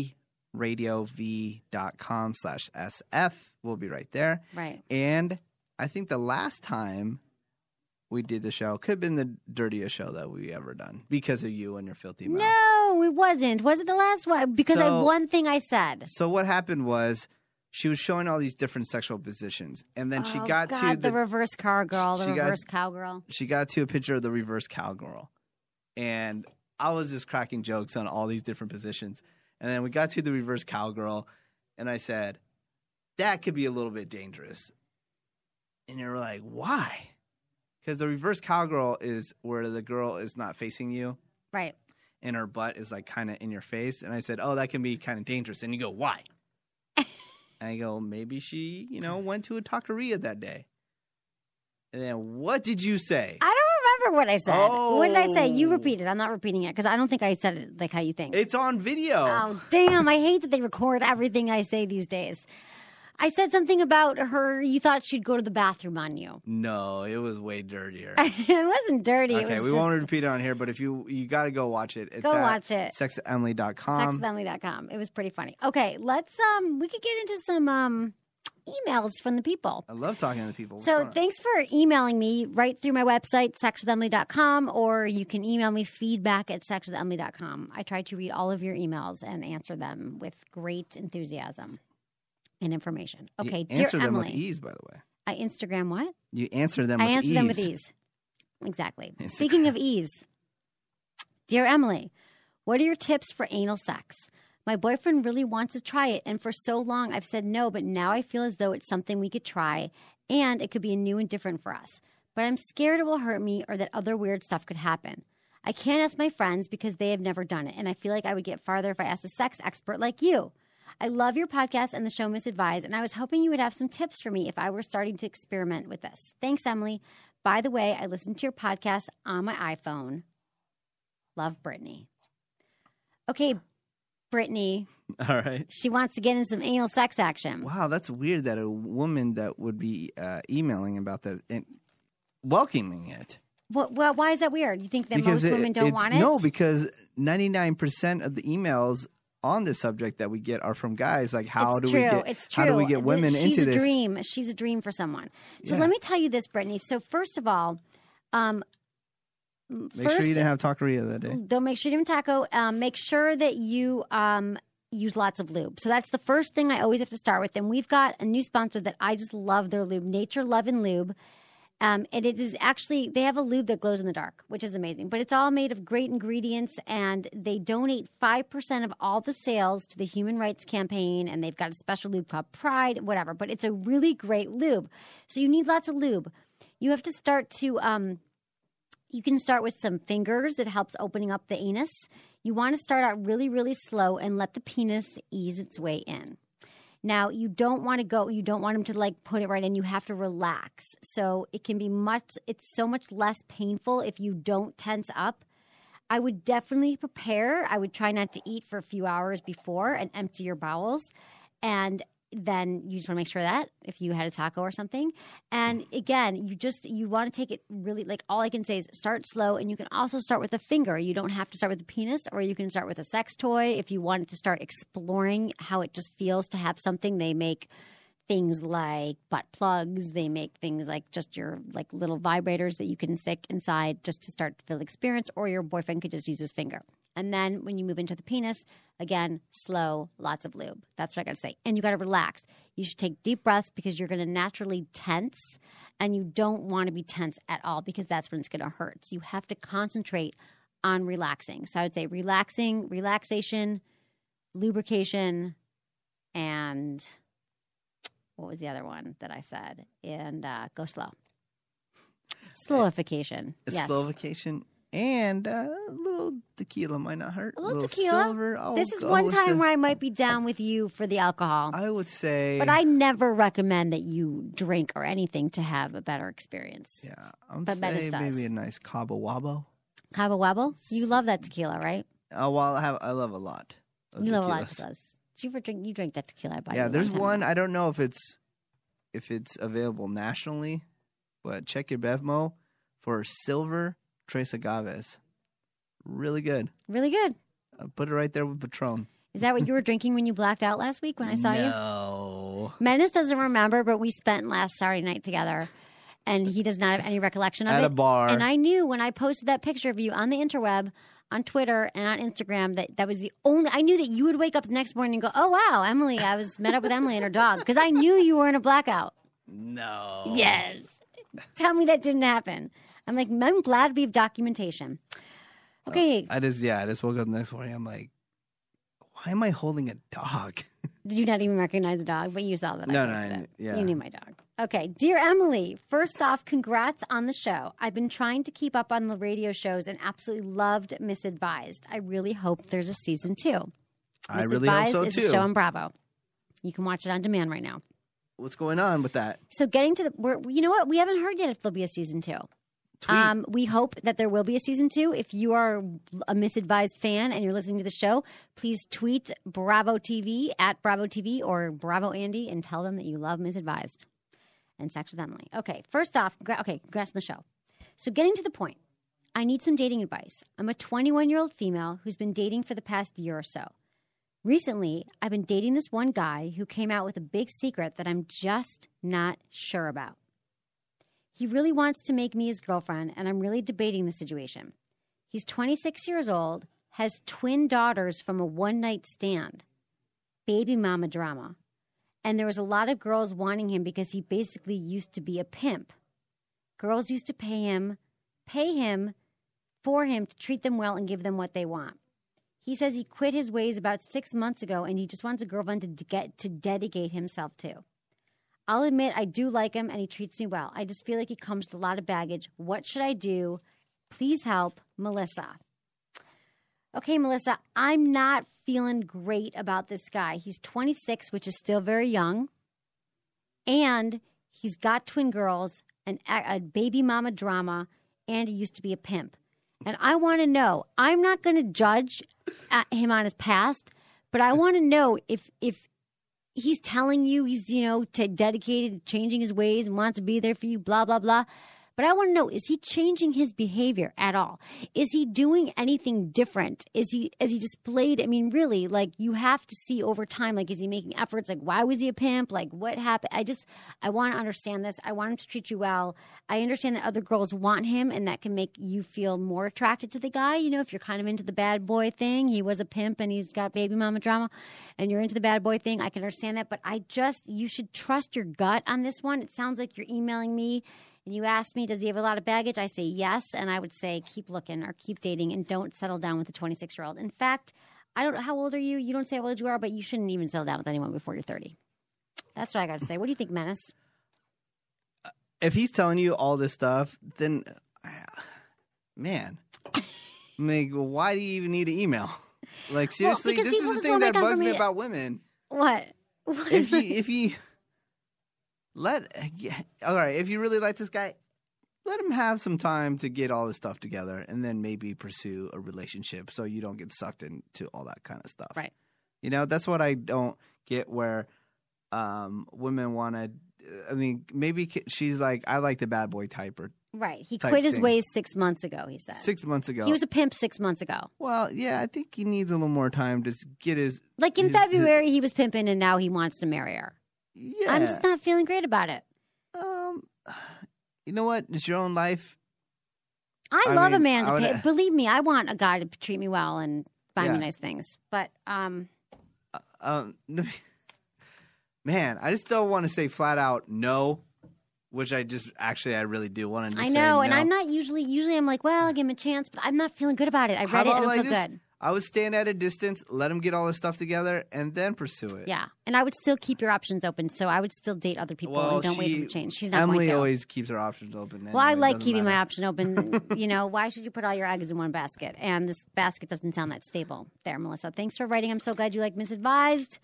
radiov.com/SF. We'll be right there. Right. And I think the last time we did the show could have been the dirtiest show that we ever done because of you and your filthy mouth. No, it wasn't. Was it the last one? Because I have one thing I said. So what happened was she was showing all these different sexual positions. And then she got to the reverse cowgirl, cowgirl. She got to a picture of the reverse cowgirl. And I was just cracking jokes on all these different positions. And then we got to the reverse cowgirl, and I said, that could be a little bit dangerous. And you were like, why? Because the reverse cowgirl is where the girl is not facing you. Right. And her butt is like kind of in your face. And I said, that can be kind of dangerous. And you go, why? And I go, maybe she, went to a taqueria that day. And then what did you say? I don't remember what I said. Oh. What did I say? You repeat it. I'm not repeating it because I don't think I said it like how you think. It's on video. Oh, damn. I hate that they record everything I say these days. I said something about her. You thought she'd go to the bathroom on you. No, it was way dirtier. It wasn't dirty. Okay, we won't repeat it on here, but if you got to go watch it. It's watch it. Sexwithemily.com. Sexwithemily.com. It was pretty funny. Okay, let's we could get into some emails from the people. I love talking to the people. So thanks for emailing me right through my website, sexwithemily.com, or you can email me feedback@sexwithemily.com. I try to read all of your emails and answer them with great enthusiasm and information. Okay, you answer dear them Emily, with ease, by the way. I Instagram what? You answer them with ease. I answer them with ease. Exactly. Speaking of ease, dear Emily, what are your tips for anal sex? My boyfriend really wants to try it, and for so long I've said no, but now I feel as though it's something we could try, and it could be new and different for us. But I'm scared it will hurt me or that other weird stuff could happen. I can't ask my friends because they have never done it, and I feel like I would get farther if I asked a sex expert like you. I love your podcast and the show Misadvised, and I was hoping you would have some tips for me if I were starting to experiment with this. Thanks, Emily. By the way, I listened to your podcast on my iPhone. Love, Brittany. Okay, Brittany. All right. She wants to get in some anal sex action. Wow, that's weird that a woman that would be emailing about that and welcoming it. Well, why is that weird? You think that most women don't want it? No, because 99% of the emails on this subject that we get are from guys. Like, how do we get women into this? She's a dream for someone. So let me tell you this, Brittany. So first of all, make sure you didn't have taqueria that day. Don't make sure you didn't taco. Make sure that you use lots of lube. So that's the first thing I always have to start with. And we've got a new sponsor that I just love their lube, Nature Love and Lube. And it is actually, they have a lube that glows in the dark, which is amazing. But it's all made of great ingredients, and they donate 5% of all the sales to the Human Rights Campaign, and they've got a special lube called Pride, whatever. But it's a really great lube. So you need lots of lube. You have to start to, you can start with some fingers. It helps opening up the anus. You want to start out really, really slow and let the penis ease its way in. Now, you don't want them to like put it right in. You have to relax. So it can be it's so much less painful if you don't tense up. I would definitely prepare. I would try not to eat for a few hours before and empty your bowels. And then you just want to make sure that if you had a taco or something. And again, you want to take it really, like, all I can say is start slow, and you can also start with a finger. You don't have to start with the penis, or you can start with a sex toy. If you wanted to start exploring how it just feels to have something, they make things like butt plugs. They make things like just your like little vibrators that you can stick inside just to start to feel the experience, or your boyfriend could just use his finger. And then when you move into the penis, again, slow, lots of lube. That's what I got to say. And you got to relax. You should take deep breaths because you're going to naturally tense, and you don't want to be tense at all because that's when it's going to hurt. So you have to concentrate on relaxing. So I would say relaxation, lubrication, and what was the other one that I said? And go slow. Slowification. Yes. Slowification. And a little tequila might not hurt. A little tequila. Silver. This is one time where I might be down with you for the alcohol. I would say. But I never recommend that you drink or anything to have a better experience. Yeah. I'm saying maybe a nice Cabo Wabo. Cabo Wabo? You love that tequila, right? Oh, well, I love a lot. You love a lot of tequilas. Did you drink that tequila I bought you? Yeah, there's one. I don't know if it's available nationally, but check your Bevmo for silver Tres Agaves. Really good. Really good. Put it right there with Patron. Is that what you were drinking when you blacked out last week when I saw you? No. Menace doesn't remember, but we spent last Saturday night together, and he does not have any recollection of it. At a bar. And I knew when I posted that picture of you on the interweb, on Twitter and on Instagram, that was the only... I knew that you would wake up the next morning and go, oh, wow, Emily, I was met up with Emily and her dog. Because I knew you were in a blackout. No. Yes. Tell me that didn't happen. I'm like, I'm glad we have documentation. Okay. I just woke up the next morning. I'm like, why am I holding a dog? Did you not even recognize the dog? But you saw that. Yeah. You knew my dog. Okay. Dear Emily, first off, congrats on the show. I've been trying to keep up on the radio shows and absolutely loved Misadvised. I really hope there's a season 2. I really hope so, is too. a show on Bravo. You can watch it on demand right now. What's going on with that? So getting to you know what? We haven't heard yet if there'll be a season 2. We hope that there will be a season 2. If you are a Misadvised fan and you're listening to the show, please tweet Bravo TV at Bravo TV or Bravo Andy and tell them that you love Misadvised and Sex with Emily. Okay, first off, congrats on the show. So getting to the point, I need some dating advice. I'm a 21-year-old female who's been dating for the past year or so. Recently, I've been dating this one guy who came out with a big secret that I'm just not sure about. He really wants to make me his girlfriend, and I'm really debating the situation. He's 26 years old, has twin daughters from a one-night stand. Baby mama drama. And there was a lot of girls wanting him because he basically used to be a pimp. Girls used to pay him for him to treat them well and give them what they want. He says he quit his ways about 6 months ago, and he just wants a girlfriend to dedicate himself to. I'll admit I do like him and he treats me well. I just feel like he comes with a lot of baggage. What should I do? Please help, Melissa. Okay, Melissa, I'm not feeling great about this guy. He's 26, which is still very young. And he's got twin girls, a baby mama drama, and he used to be a pimp. And I want to know, I'm not going to judge him on his past, but I want to know if he's telling you he's, dedicated to changing his ways and wants to be there for you, blah, blah, blah. But I want to know, is he changing his behavior at all? Is he doing anything different? Has he displayed, really, like, you have to see over time, like, is he making efforts? Like, why was he a pimp? Like, what happened? I want to understand this. I want him to treat you well. I understand that other girls want him, and that can make you feel more attracted to the guy. If you're kind of into the bad boy thing, he was a pimp and he's got baby mama drama, and you're into the bad boy thing, I can understand that. But you should trust your gut on this one. It sounds like you're emailing me and you ask me, does he have a lot of baggage? I say yes, and I would say keep looking or keep dating and don't settle down with a 26-year-old. In fact, I don't know, how old are you? You don't say how old you are, but you shouldn't even settle down with anyone before you're 30. That's what I got to say. What do you think, Menace? If he's telling you all this stuff, then, man, like, why do you even need an email? Like, seriously, well, this is the thing that bugs me about women. What? If you all right, if you really like this guy, let him have some time to get all this stuff together and then maybe pursue a relationship so you don't get sucked into all that kind of stuff. Right. You know, that's what I don't get where women want to, I mean, maybe she's like, I like the bad boy type or right. He quit his ways 6 months ago, he said. 6 months ago. He was a pimp 6 months ago. Well, yeah, I think he needs a little more time to get his... Like in February, he was pimping and now he wants to marry her. Yeah. I'm just not feeling great about it. You know what? It's your own life. I love a man to pay. Believe me, I want a guy to treat me well and buy me nice things. But, man, I just don't want to say flat out no, which I really do want to I say know, no. and I'm not usually I'm like, well, I'll give him a chance, but I'm not feeling good about it. I read it and I feel good. I would stand at a distance, let him get all this stuff together, and then pursue it. Yeah, and I would still keep your options open, so I would still date other people and don't wait for change. She's not Emily going to. always keeps her options open. Anyway, well, I like keeping my option open. You know, why should you put all your eggs in one basket? And this basket doesn't sound that stable. There, Melissa. Thanks for writing. I'm so glad you like Misadvised.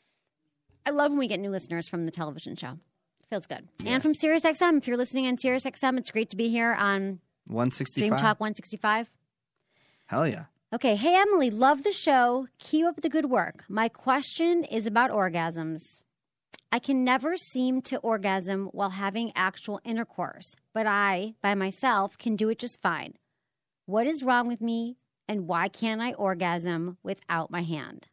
I love when we get new listeners from the television show. Feels good. Yeah. And from SiriusXM. If you're listening on SiriusXM, it's great to be here on 165. Stream Talk 165. Hell yeah. Okay. Hey, Emily, love the show. Keep up the good work. My question is about orgasms. I can never seem to orgasm while having actual intercourse, but I, by myself, can do it just fine. What is wrong with me, and why can't I orgasm without my hand?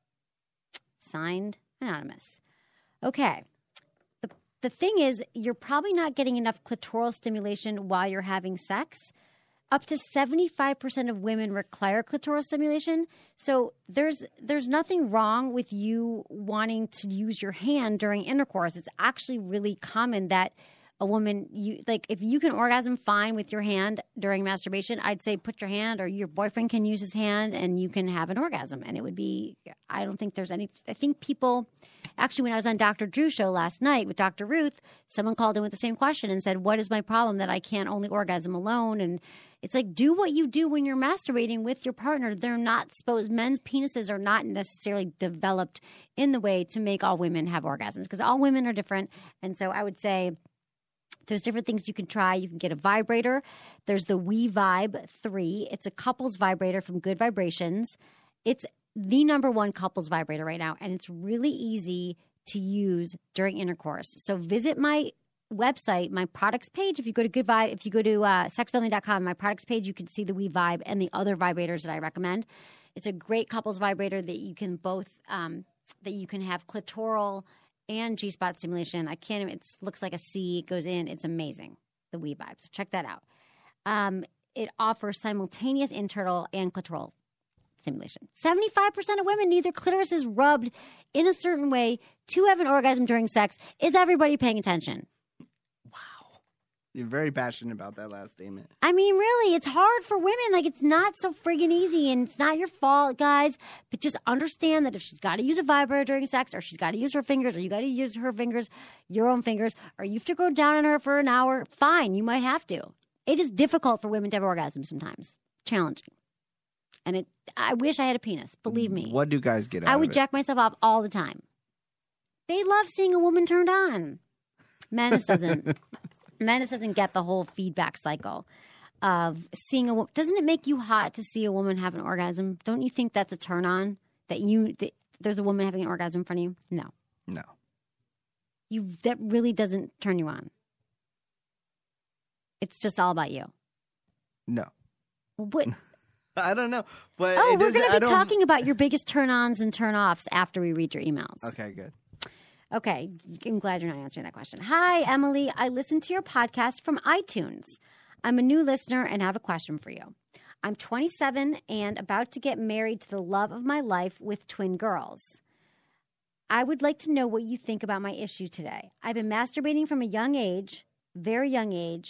Signed, Anonymous. Okay. The thing is, you're probably not getting enough clitoral stimulation while you're having sex. Up to 75% of women require clitoral stimulation. So there's nothing wrong with you wanting to use your hand during intercourse. It's actually really common that a woman, if you can orgasm fine with your hand during masturbation, I'd say put your hand, or your boyfriend can use his hand and you can have an orgasm. And it would be, I don't think there's any, I think people, actually when I was on Dr. Drew's show last night with Dr. Ruth, someone called in with the same question and said, what is my problem that I can't only orgasm alone? And it's like, do what you do when you're masturbating with your partner. They're not supposed, men's penises are not necessarily developed in the way to make all women have orgasms, because all women are different. And so I would say, there's different things you can try. You can get a vibrator. There's the WeVibe 3. It's a couples vibrator from Good Vibrations. It's the #1 couples vibrator right now, and it's really easy to use during intercourse. So visit my website, my products page. If you go to if you go to sexfamily.com, my products page, you can see the WeVibe and the other vibrators that I recommend. It's a great couples vibrator that you can both that you can have clitoral and G-spot stimulation. I can't even, it looks like a C. It goes in. It's amazing, the WeVibe. So check that out. It offers simultaneous internal and clitoral stimulation. 75% of women need their clitoris is rubbed in a certain way to have an orgasm during sex. Is everybody paying attention? You're very passionate about that last statement. I mean, really, it's hard for women. Like, it's not so friggin' easy, and it's not your fault, guys. But just understand that if she's got to use a vibrator during sex, or she's got to use her fingers, or you got to use her fingers, your own fingers, or you have to go down on her for an hour, fine, you might have to. It is difficult for women to have orgasms sometimes. Challenging. And I wish I had a penis, believe me. What do guys get out of it? I would jack myself off all the time. They love seeing a woman turned on. Menace doesn't. Menace doesn't get the whole feedback cycle of seeing a woman. Doesn't it make you hot to see a woman have an orgasm? Don't you think that's a turn on? That there's a woman having an orgasm in front of you? No. No. That really doesn't turn you on. It's just all about you. No. What? I don't know. But we're going to be talking about your biggest turn-ons and turn-offs after we read your emails. Okay, good. Okay, I'm glad you're not answering that question. Hi, Emily. I listened to your podcast from iTunes. I'm a new listener and have a question for you. I'm 27 and about to get married to the love of my life with twin girls. I would like to know what you think about my issue today. I've been masturbating from a young age, very young age,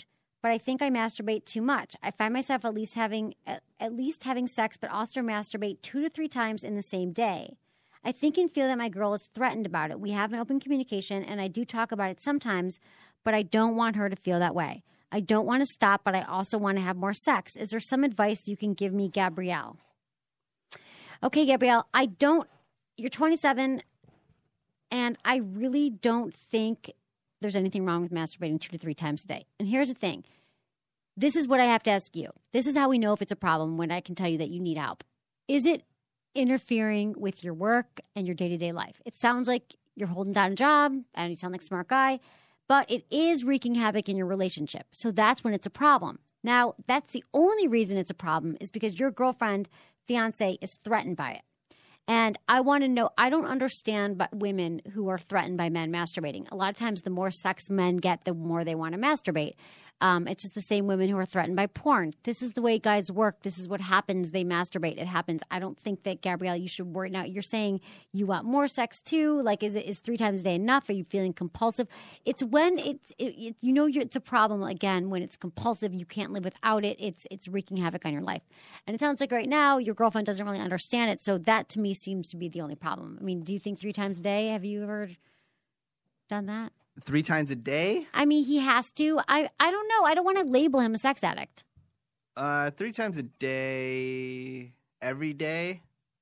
but I think I masturbate too much. I find myself at least having sex, but also masturbate 2 to 3 times in the same day. I think and feel that my girl is threatened about it. We have an open communication, and I do talk about it sometimes, but I don't want her to feel that way. I don't want to stop, but I also want to have more sex. Is there some advice you can give me, Gabrielle? Okay, Gabrielle, you're 27, and I really don't think there's anything wrong with masturbating 2 to 3 times a day. And here's the thing. This is what I have to ask you. This is how we know if it's a problem when I can tell you that you need help. Is it interfering with your work and your day-to-day life? It sounds like you're holding down a job and you sound like a smart guy, but it is wreaking havoc in your relationship. So that's when it's a problem. Now, that's the only reason it's a problem is because your girlfriend, fiance, is threatened by it. And I want to know, I don't understand but women who are threatened by men masturbating. A lot of times the more sex men get, the more they want to masturbate. It's just the same women who are threatened by porn. This is the way guys work. This is what happens. They masturbate. It happens. I don't think that, Gabrielle, you should worry. Now, you're saying you want more sex too. Like, is 3 times a day enough? Are you feeling compulsive? It's when it's a problem, again, when it's compulsive. You can't live without it. It's wreaking havoc on your life. And it sounds like right now your girlfriend doesn't really understand it. So that, to me, seems to be the only problem. I mean, do you think 3 times a day? Have you ever done that? 3 times a day? I mean, he has to. I don't know. I don't want to label him a sex addict. 3 times a day, every day?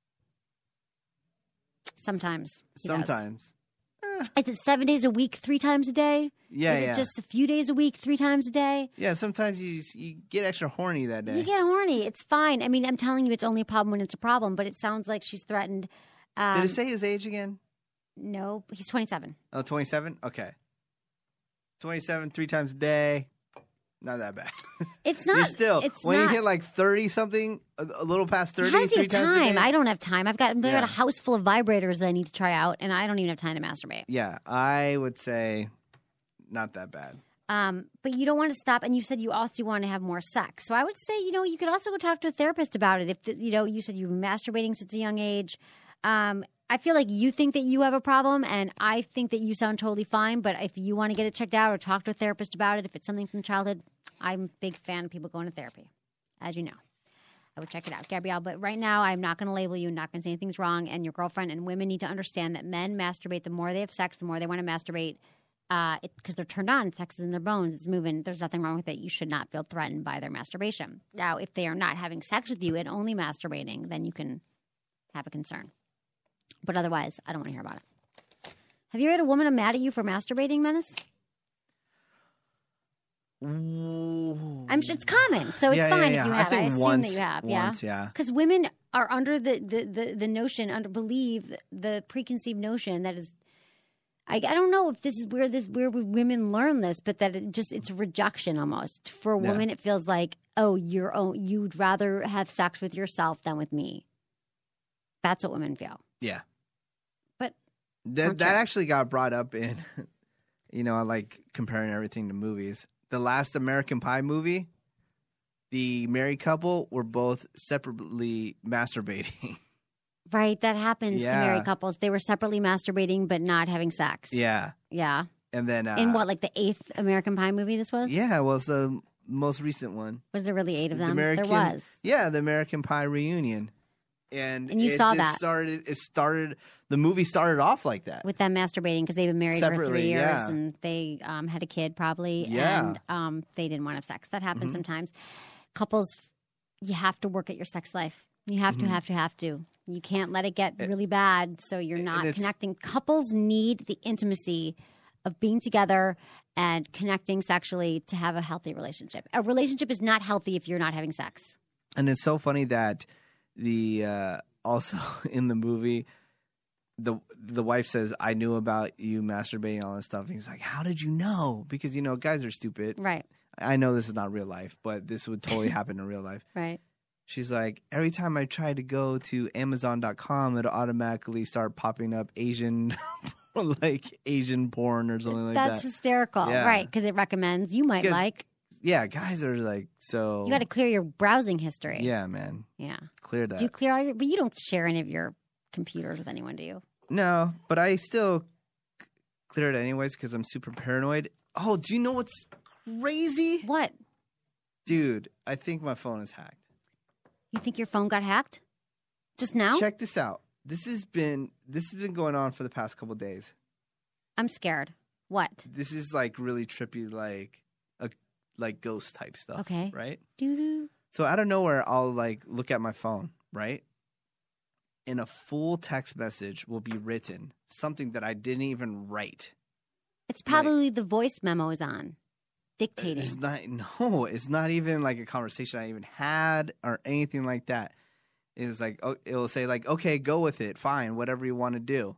Sometimes. Sometimes. Is it 7 days a week, 3 times a day? Yeah, Is it just a few days a week, 3 times a day? Yeah, sometimes you get extra horny that day. You get horny. It's fine. I mean, I'm telling you it's only a problem when it's a problem, but it sounds like she's threatened. Did it say his age again? No, he's 27. Oh, 27? Okay. 27, 3 times a day. Not that bad. It's not. You're still, it's when not, you hit like 30 something, a little past 30, how does he 3 have times a time? day? I don't have time. I've got a house full of vibrators that I need to try out, and I don't even have time to masturbate. Yeah, I would say not that bad. But you don't want to stop, and you said you also want to have more sex. So I would say, you could also go talk to a therapist about it. If you said you were masturbating since a young age. I feel like you think that you have a problem, and I think that you sound totally fine. But if you want to get it checked out or talk to a therapist about it, if it's something from childhood, I'm a big fan of people going to therapy, as you know. I would check it out, Gabrielle. But right now, I'm not going to label you, not going to say anything's wrong. And your girlfriend and women need to understand that men masturbate. The more they have sex, the more they want to masturbate because they're turned on. Sex is in their bones. It's moving. There's nothing wrong with it. You should not feel threatened by their masturbation. Now, if they are not having sex with you and only masturbating, then you can have a concern. But otherwise, I don't want to hear about it. Have you had a woman mad at you for masturbating, Menace? I'm sure it's common, so it's fine if you have. I assume that you have. Yeah. Because women are under the notion, believe the preconceived notion that is. I don't know if this is where women learn this, but that it's a rejection almost. For a woman, it feels like, oh, you'd rather have sex with yourself than with me. That's what women feel. Yeah. But that actually got brought up in, I like comparing everything to movies. The last American Pie movie, the married couple were both separately masturbating. Right, that happens to married couples. They were separately masturbating but not having sex. Yeah. Yeah. And then in what, like the 8th American Pie movie this was? Yeah, well, it's the most recent one. Was there really 8 of them? There was. Yeah, the American Pie reunion. And you saw that. The movie started off like that. With them masturbating because they've been married for 3 years and they had a kid probably. Yeah. And they didn't want to have sex. That happens sometimes. Couples, you have to work at your sex life. You have to. You can't let it get really bad so you're not connecting. Couples need the intimacy of being together and connecting sexually to have a healthy relationship. A relationship is not healthy if you're not having sex. And it's so funny that also in the movie, the wife says, "I knew about you masturbating, all this stuff." And he's like, "How did you know?" Because guys are stupid. Right. I know this is not real life, but this would totally happen in real life. Right. She's like, every time I try to go to Amazon.com, it'll automatically start popping up Asian porn or something like that. That's hysterical. Yeah. Right, because it recommends you might like. Yeah, guys are like, so. You got to clear your browsing history. Yeah, man. Yeah. Clear that. Do you clear all but you don't share any of your computers with anyone, do you? No, but I still clear it anyways because I'm super paranoid. Oh, do you know what's crazy? What? Dude, I think my phone is hacked. You think your phone got hacked? Just now? Check this out. This has been going on for the past couple of days. I'm scared. What? This is like really trippy, like ghost type stuff. Okay. Right? Doo-doo. So out of nowhere, I'll like look at my phone, right? And a full text message will be written, something that I didn't even write. It's probably the voice memo is on, dictating. It's not even like a conversation I even had or anything like that. It's like, it will say like, okay, go with it. Fine. Whatever you want to do.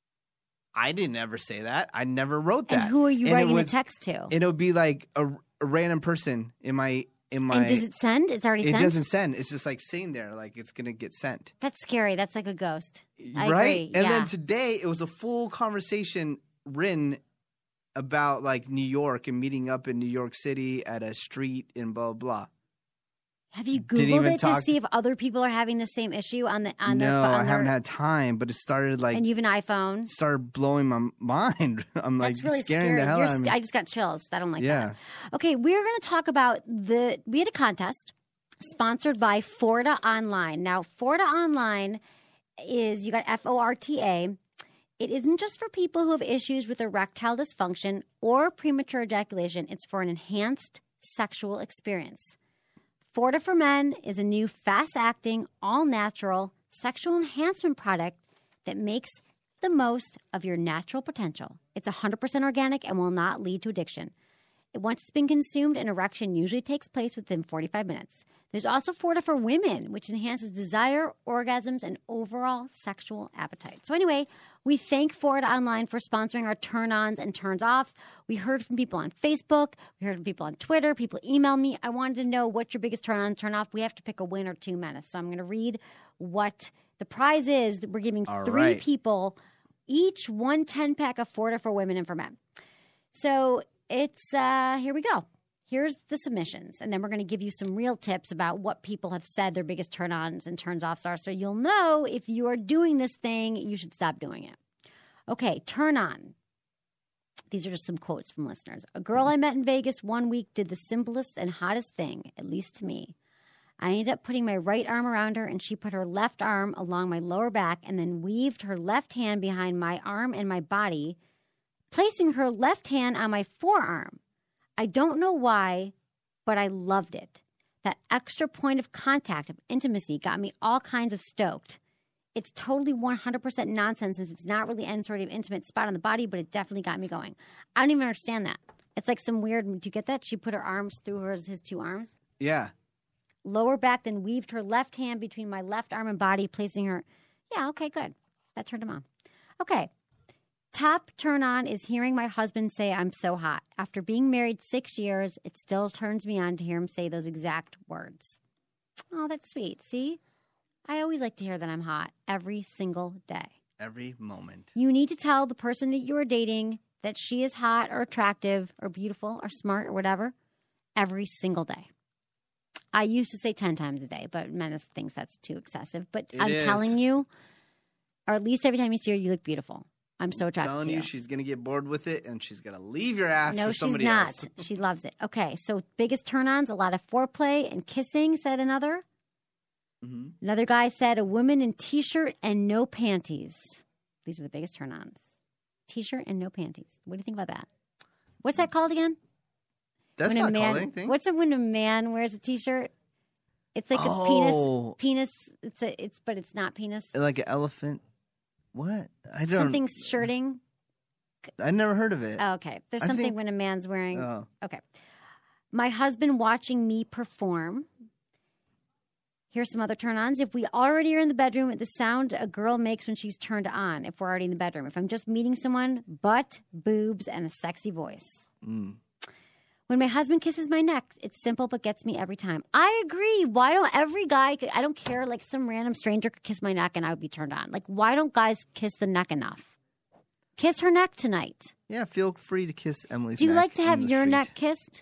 I didn't ever say that. I never wrote that. And who are you writing the text to? It'll be like a random person in my. And does it send? It's already sent? It doesn't send. It's just like sitting there like it's going to get sent. That's scary. That's like a ghost. I agree. And then today it was a full conversation written about like New York and meeting up in New York City at a street and blah, blah. Have you Googled it to see if other people are having the same issue on their phone? No, I haven't had time, but it started like... And you have an iPhone? Started blowing my mind. I'm like, that's really scaring scary. the hell out of me. I just got chills. I don't like that. Okay, we're going to talk about we had a contest sponsored by Forta Online. Now, Forta Online is, you got Forta. It isn't just for people who have issues with erectile dysfunction or premature ejaculation. It's for an enhanced sexual experience. Forta for Men is a new fast-acting, all-natural sexual enhancement product that makes the most of your natural potential. It's 100% organic and will not lead to addiction. Once it's been consumed, an erection usually takes place within 45 minutes. There's also Forta for Women, which enhances desire, orgasms, and overall sexual appetite. So anyway, we thank Forta Online for sponsoring our turn-ons and turns-offs. We heard from people on Facebook. We heard from people on Twitter. People emailed me. I wanted to know what's your biggest turn-on, turn-off. We have to pick a win or two, Menace. So I'm going to read what the prize is. We're giving three people each one 10-pack of Forta for Women and for Men. So it's here we go. Here's the submissions, and then we're going to give you some real tips about what people have said their biggest turn-ons and turns-offs are, so you'll know if you are doing this thing, you should stop doing it. Okay, turn-on. These are just some quotes from listeners. A girl I met in Vegas one week did the simplest and hottest thing, at least to me. I ended up putting my right arm around her, and she put her left arm along my lower back and then weaved her left hand behind my arm and my body, placing her left hand on my forearm. I don't know why, but I loved it. That extra point of contact, of intimacy, got me all kinds of stoked. It's totally 100% nonsense since it's not really any sort of intimate spot on the body, but it definitely got me going. I don't even understand that. It's like some weird, do you get that? She put her arms through his two arms? Yeah. Lower back, then weaved her left hand between my left arm and body, placing her... Yeah, okay, good. That turned him on. Okay. Top turn on is hearing my husband say I'm so hot. After being married 6 years, it still turns me on to hear him say those exact words. Oh, that's sweet. See? I always like to hear that I'm hot every single day. Every moment. You need to tell the person that you are dating that she is hot or attractive or beautiful or smart or whatever every single day. I used to say 10 times a day, but Menace thinks that's too excessive. But I'm telling you, or at least every time you see her, you look beautiful. I'm so attracted to you. I'm telling you, she's going to get bored with it, and she's going to leave your ass for somebody else. No, she's not. She loves it. Okay, so biggest turn-ons, a lot of foreplay and kissing, said another. Mm-hmm. Another guy said a woman in T-shirt and no panties. These are the biggest turn-ons. T-shirt and no panties. What do you think about that? What's that called again? That's not called anything. What's it when a man wears a T-shirt? It's like a penis. But it's not penis. Like an elephant. What? I don't. Something shirting. I never heard of it. Oh, okay. There's something when a man's wearing. Oh. Okay. My husband watching me perform. Here's some other turn-ons. If we already are in the bedroom, the sound a girl makes when she's turned on. If we're already in the bedroom. If I'm just meeting someone, butt, boobs, and a sexy voice. Mm. When my husband kisses my neck, it's simple but gets me every time. I agree. Why don't every guy, I don't care, like some random stranger could kiss my neck and I would be turned on. Like, why don't guys kiss the neck enough? Kiss her neck tonight. Yeah, feel free to kiss Emily's neck. Do you like to have your neck kissed?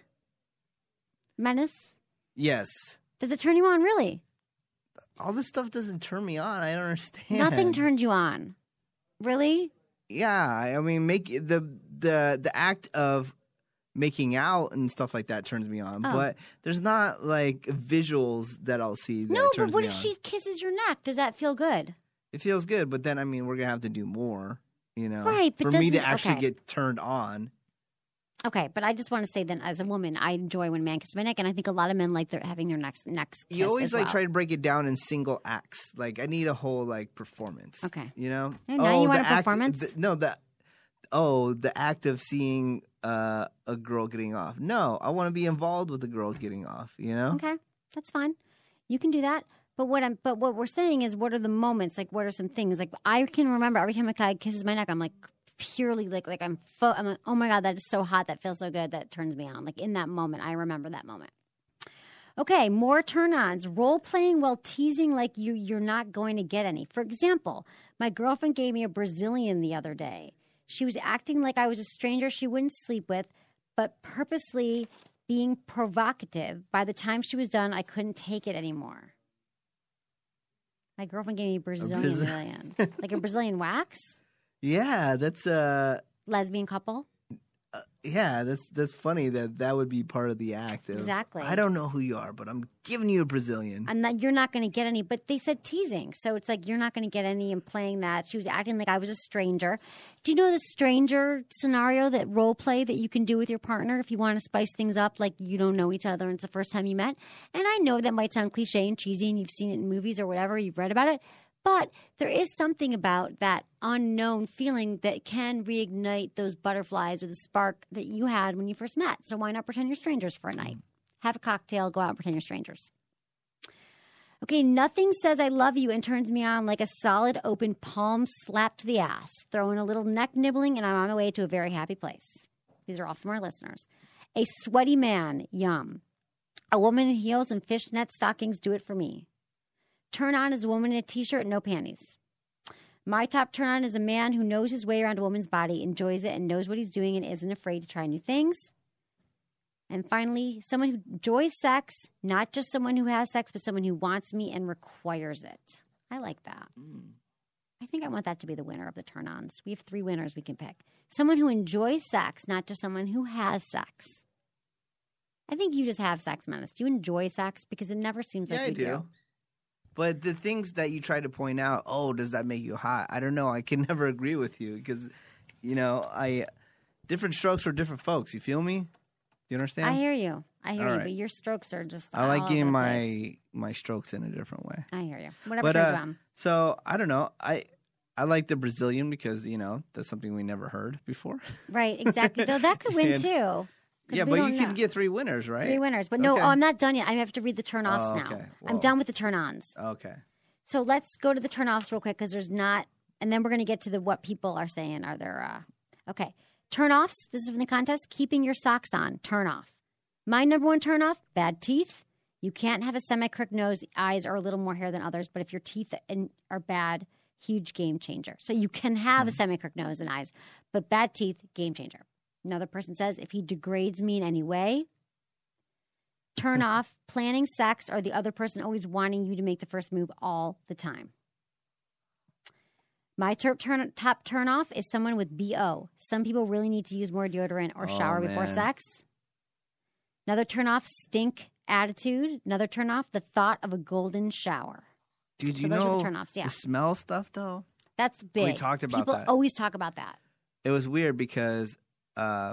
Menace? Yes. Does it turn you on, really? All this stuff doesn't turn me on. I don't understand. Nothing turned you on. Really? Yeah, I mean, make the act of making out and stuff like that turns me on. But there's not like visuals that I'll see that turns me on. No, but what if she kisses your neck? Does that feel good? It feels good, but then, I mean, we're going to have to do more, you know, right, but for me to actually get turned on. Okay, but I just want to say that as a woman, I enjoy when man kisses my neck, and I think a lot of men like having their necks kissed. You always try to break it down in single acts. Like, I need a whole performance. Okay, you know. And now you want a performance? The act of seeing a girl getting off. No, I want to be involved with the girl getting off. You know. Okay, that's fine. You can do that. But what we're saying is, what are the moments? Like, what are some things? Like, I can remember every time a guy kisses my neck, I'm like. Purely like I'm like, oh my God, that is so hot. That feels so good. That turns me on. Like in that moment, I remember that moment. Okay, more turn-ons. Role playing while teasing like you're not going to get any. For example, my girlfriend gave me a Brazilian the other day. She was acting like I was a stranger she wouldn't sleep with, but purposely being provocative. By the time she was done, I couldn't take it anymore. My girlfriend gave me a Brazilian. Like a Brazilian wax? Yeah, that's a lesbian couple. Yeah, that's funny that would be part of the act. Exactly. I don't know who you are, but I'm giving you a Brazilian. And you're not going to get any. But they said teasing, so it's like you're not going to get any in playing that. She was acting like I was a stranger. Do you know the stranger scenario, that role play that you can do with your partner if you want to spice things up, like you don't know each other and it's the first time you met? And I know that might sound cliche and cheesy, and you've seen it in movies or whatever, you've read about it. But there is something about that unknown feeling that can reignite those butterflies or the spark that you had when you first met. So why not pretend you're strangers for a night? Have a cocktail, go out and pretend you're strangers. Okay, nothing says I love you and turns me on like a solid open palm slap to the ass. Throw in a little neck nibbling and I'm on my way to a very happy place. These are all from our listeners. A sweaty man, yum. A woman in heels and fishnet stockings do it for me. Turn on is a woman in a t-shirt and no panties. My top turn on is a man who knows his way around a woman's body, enjoys it, and knows what he's doing and isn't afraid to try new things. And finally, someone who enjoys sex, not just someone who has sex, but someone who wants me and requires it. I like that. I think I want that to be the winner of the turn-ons. We have 3 winners we can pick. Someone who enjoys sex, not just someone who has sex. I think you just have sex, Menace. Do you enjoy sex? Because it never seems like you do. But the things that you try to point out, does that make you hot? I don't know. I can never agree with you because, different strokes for different folks. You feel me? Do you understand? I hear you. But your strokes are just I like getting my strokes in a different way. I hear you. Whatever turns you on. So, I don't know. I like the Brazilian because, that's something we never heard before. Right, exactly. Though that could win too. Yeah, but you can get 3 winners, right? 3 winners. But no, I'm not done yet. I have to read the turn-offs now. Well, I'm done with the turn-ons. Okay. So let's go to the turn-offs real quick because there's not – and then we're going to get to what people are saying. Are there okay. Turn-offs, this is from the contest. Keeping your socks on, turn-off. My number 1 turn-off, bad teeth. You can't have a semi-crooked nose, eyes, or a little more hair than others. But if your teeth are bad, huge game changer. So you can have a semi-crooked nose and eyes, but bad teeth, game changer. Another person says, if he degrades me in any way, turn off, planning sex, or the other person always wanting you to make the first move all the time. My top turn off is someone with BO. Some people really need to use more deodorant or shower before sex. Another turn off, stink attitude. Another turn off, the thought of a golden shower. Dude, so those are the turn-offs, yeah. The smell stuff, though? That's big. We talked about that. People always talk about that. It was weird because I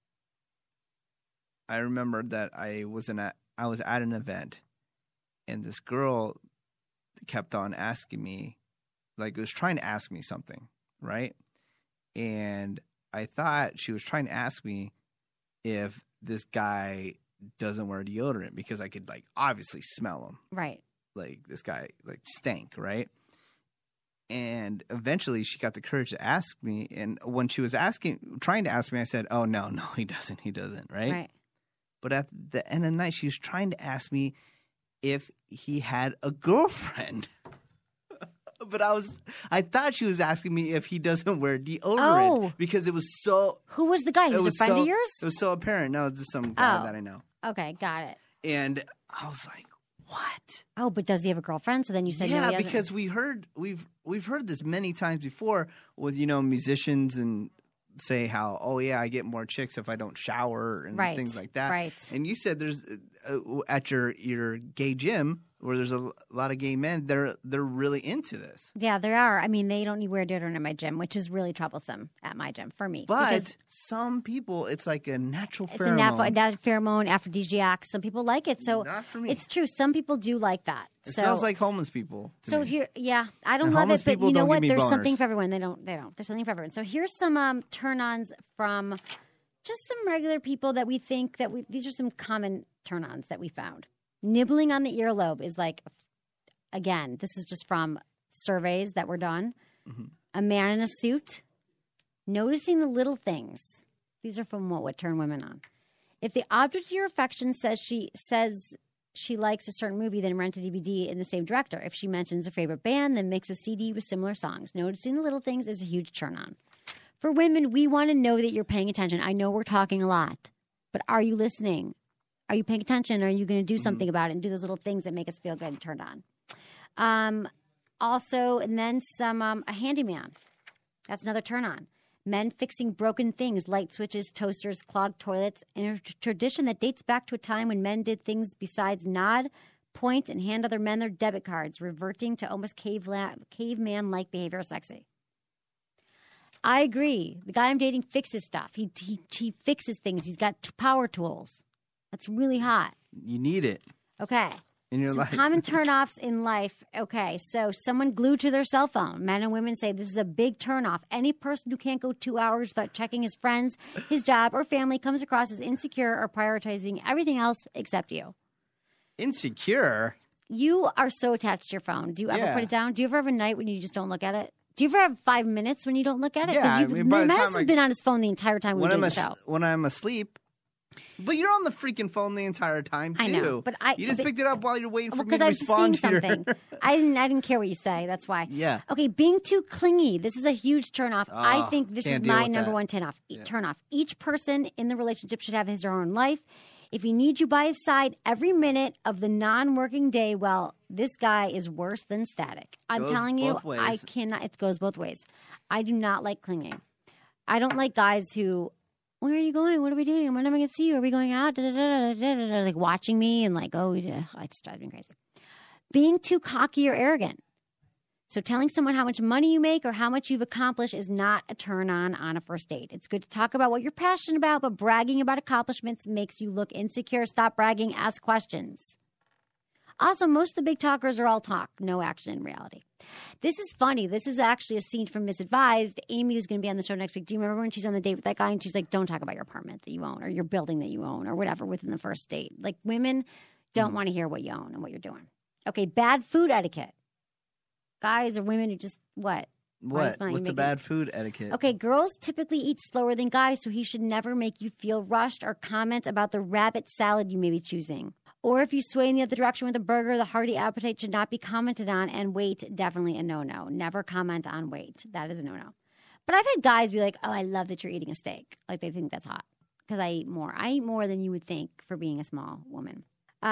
remember that I was at an event, and this girl kept on asking me, was trying to ask me something, right? And I thought she was trying to ask me if this guy doesn't wear deodorant because I could obviously smell him, right? This guy stank, right? And eventually she got the courage to ask me. And when she was trying to ask me, I said, oh, no, he doesn't. He doesn't. Right. But at the end of the night, she was trying to ask me if he had a girlfriend. But I thought she was asking me if he doesn't wear deodorant because it was so. Who was the guy? He was a friend of yours? It was so apparent. No, it's just some guy that I know. Okay. Got it. And I was like, what? Oh, but does he have a girlfriend? So then you said no, he doesn't. Because we've heard this many times before with musicians and say how, oh yeah, I get more chicks if I don't shower and things like that. Right. And you said there's at your gay gym where there's a lot of gay men, they're really into this. Yeah, there are. I mean, they don't need to wear deodorant at my gym, which is really troublesome at my gym for me. But some people, it's like a natural pheromone. It's a natural pheromone, aphrodisiac. Some people like it. So not for me. It's true. Some people do like that. It smells like homeless people. So here, I don't love it, but you know what? There's something for everyone. They don't. There's something for everyone. So here's some turn-ons from just some regular people that we think that these are some common turn-ons that we found. Nibbling on the earlobe is like, again, this is just from surveys that were done. Mm-hmm. A man in a suit. Noticing the little things. These are from what would turn women on. If the object of your affection says she likes a certain movie, then rent a DVD in the same director. If she mentions a favorite band, then mix a CD with similar songs. Noticing the little things is a huge turn on. For women, we want to know that you're paying attention. I know we're talking a lot, but are you listening? Are you paying attention? Are you going to do something about it and do those little things that make us feel good and turned on? Also, and then a handyman. That's another turn on. Men fixing broken things, light switches, toasters, clogged toilets, and a tradition that dates back to a time when men did things besides nod, point, and hand other men their debit cards, reverting to almost caveman-like behavior sexy. I agree. The guy I'm dating fixes stuff. He fixes things. He's got power tools. That's really hot. You need it. Okay. In your life. Common turnoffs in life. Okay, so someone glued to their cell phone. Men and women say this is a big turnoff. Any person who can't go 2 hours without checking his friends, his job, or family comes across as insecure or prioritizing everything else except you. Insecure? You are so attached to your phone. Do you ever put it down? Do you ever have a night when you just don't look at it? Do you ever have 5 minutes when you don't look at it? Yeah, Mez has been on his phone the entire time we've been doing the show. When I'm asleep. But you're on the freaking phone the entire time, too. I know, but you just picked it up while you're waiting for me to respond. Because I was seeing something. I didn't care what you say. That's why. Yeah. Okay, being too clingy. This is a huge turnoff. I think this is my number one turnoff. Each person in the relationship should have his or her own life. If he needs you by his side every minute of the non-working day, well, this guy is worse than static. I'm telling you, I cannot. It goes both ways. I do not like clinging. I don't like guys who. Where are you going? What are we doing? When am I going to see you? Are we going out? Like watching me and like, oh, it just drives me crazy. Being too cocky or arrogant. So telling someone how much money you make or how much you've accomplished is not a turn on a first date. It's good to talk about what you're passionate about, but bragging about accomplishments makes you look insecure. Stop bragging. Ask questions. Also, most of the big talkers are all talk, no action in reality. This is funny. This is actually a scene from Misadvised. Amy, who's going to be on the show next week. Do you remember when she's on the date with that guy and she's like, don't talk about your apartment that you own or your building that you own or whatever within the first date. Like women don't want to hear what you own and what you're doing. Okay, bad food etiquette. Guys or women who just what? What's the bad food etiquette? Okay, girls typically eat slower than guys, so he should never make you feel rushed or comment about the rabbit salad you may be choosing. Or if you sway in the other direction with a burger, the hearty appetite should not be commented on, and weight, definitely a no-no. Never comment on weight. That is a no-no. But I've had guys be like, oh, I love that you're eating a steak. Like they think that's hot because I eat more. I eat more than you would think for being a small woman.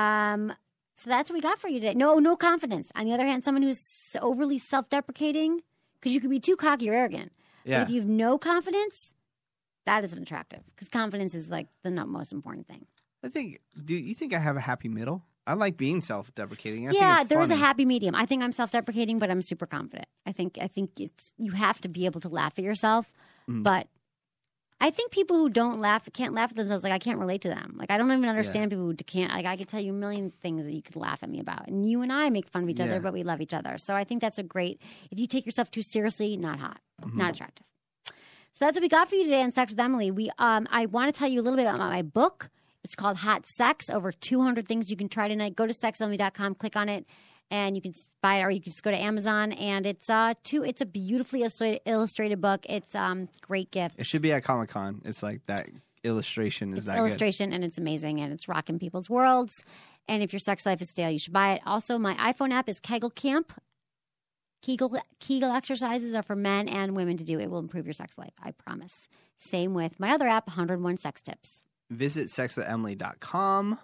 So that's what we got for you today. No confidence. On the other hand, someone who's overly self-deprecating, because you could be too cocky or arrogant. Yeah. But if you have no confidence, that isn't attractive because confidence is like the most important thing. Do you think I have a happy middle? I like being self-deprecating. There is a happy medium. I think I'm self-deprecating, but I'm super confident. I think you have to be able to laugh at yourself, but I think people who can't laugh at themselves. Like I can't relate to them. Like I don't even understand people who can't. Like I could tell you a million things that you could laugh at me about, and you and I make fun of each other, but we love each other. So I think that's a great. If you take yourself too seriously, not hot, not attractive. So that's what we got for you today on Sex with Emily. I want to tell you a little bit about my book. It's called Hot Sex, over 200 things you can try tonight. Go to sexemily.com, click on it, and you can buy it, or you can just go to Amazon. And it's a beautifully illustrated book. It's a great gift. It should be at Comic-Con. It's like that illustration is that illustration, and it's amazing, and it's rocking people's worlds. And if your sex life is stale, you should buy it. Also, my iPhone app is Kegel Camp. Kegel exercises are for men and women to do. It will improve your sex life, I promise. Same with my other app, 101 Sex Tips. Visit sexwithemily.com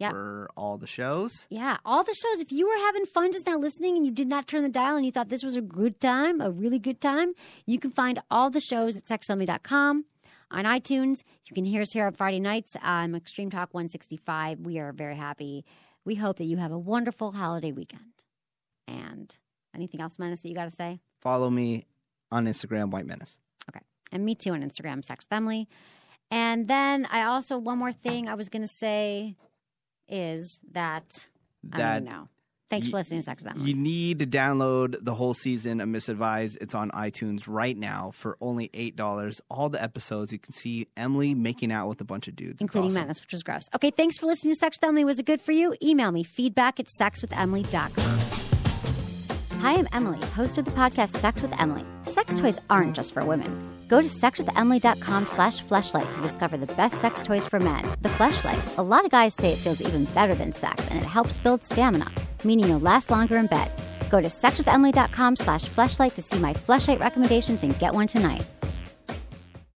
for all the shows. Yeah, all the shows. If you were having fun just now listening and you did not turn the dial and you thought this was a good time, a really good time, you can find all the shows at sexwithemily.com. On iTunes, you can hear us here on Friday nights on Extreme Talk 165. We are very happy. We hope that you have a wonderful holiday weekend. And anything else, Menace, that you got to say? Follow me on Instagram, White Menace. Okay. And me too on Instagram, Sex with Emily. And then one more thing I was going to say is that I don't know. Thanks for listening to Sex with Emily. You need to download the whole season of Misadvised. It's on iTunes right now for only $8. All the episodes, you can see Emily making out with a bunch of dudes. Including Menace, which was gross. Okay, thanks for listening to Sex with Emily. Was it good for you? Email me, feedback@sexwithemily.com. Hi, I'm Emily, host of the podcast Sex with Emily. Sex toys aren't just for women. Go to sexwithemily.com/fleshlight to discover the best sex toys for men. The Fleshlight. A lot of guys say it feels even better than sex, and it helps build stamina, meaning you'll last longer in bed. Go to sexwithemily.com/fleshlight to see my Fleshlight recommendations and get one tonight.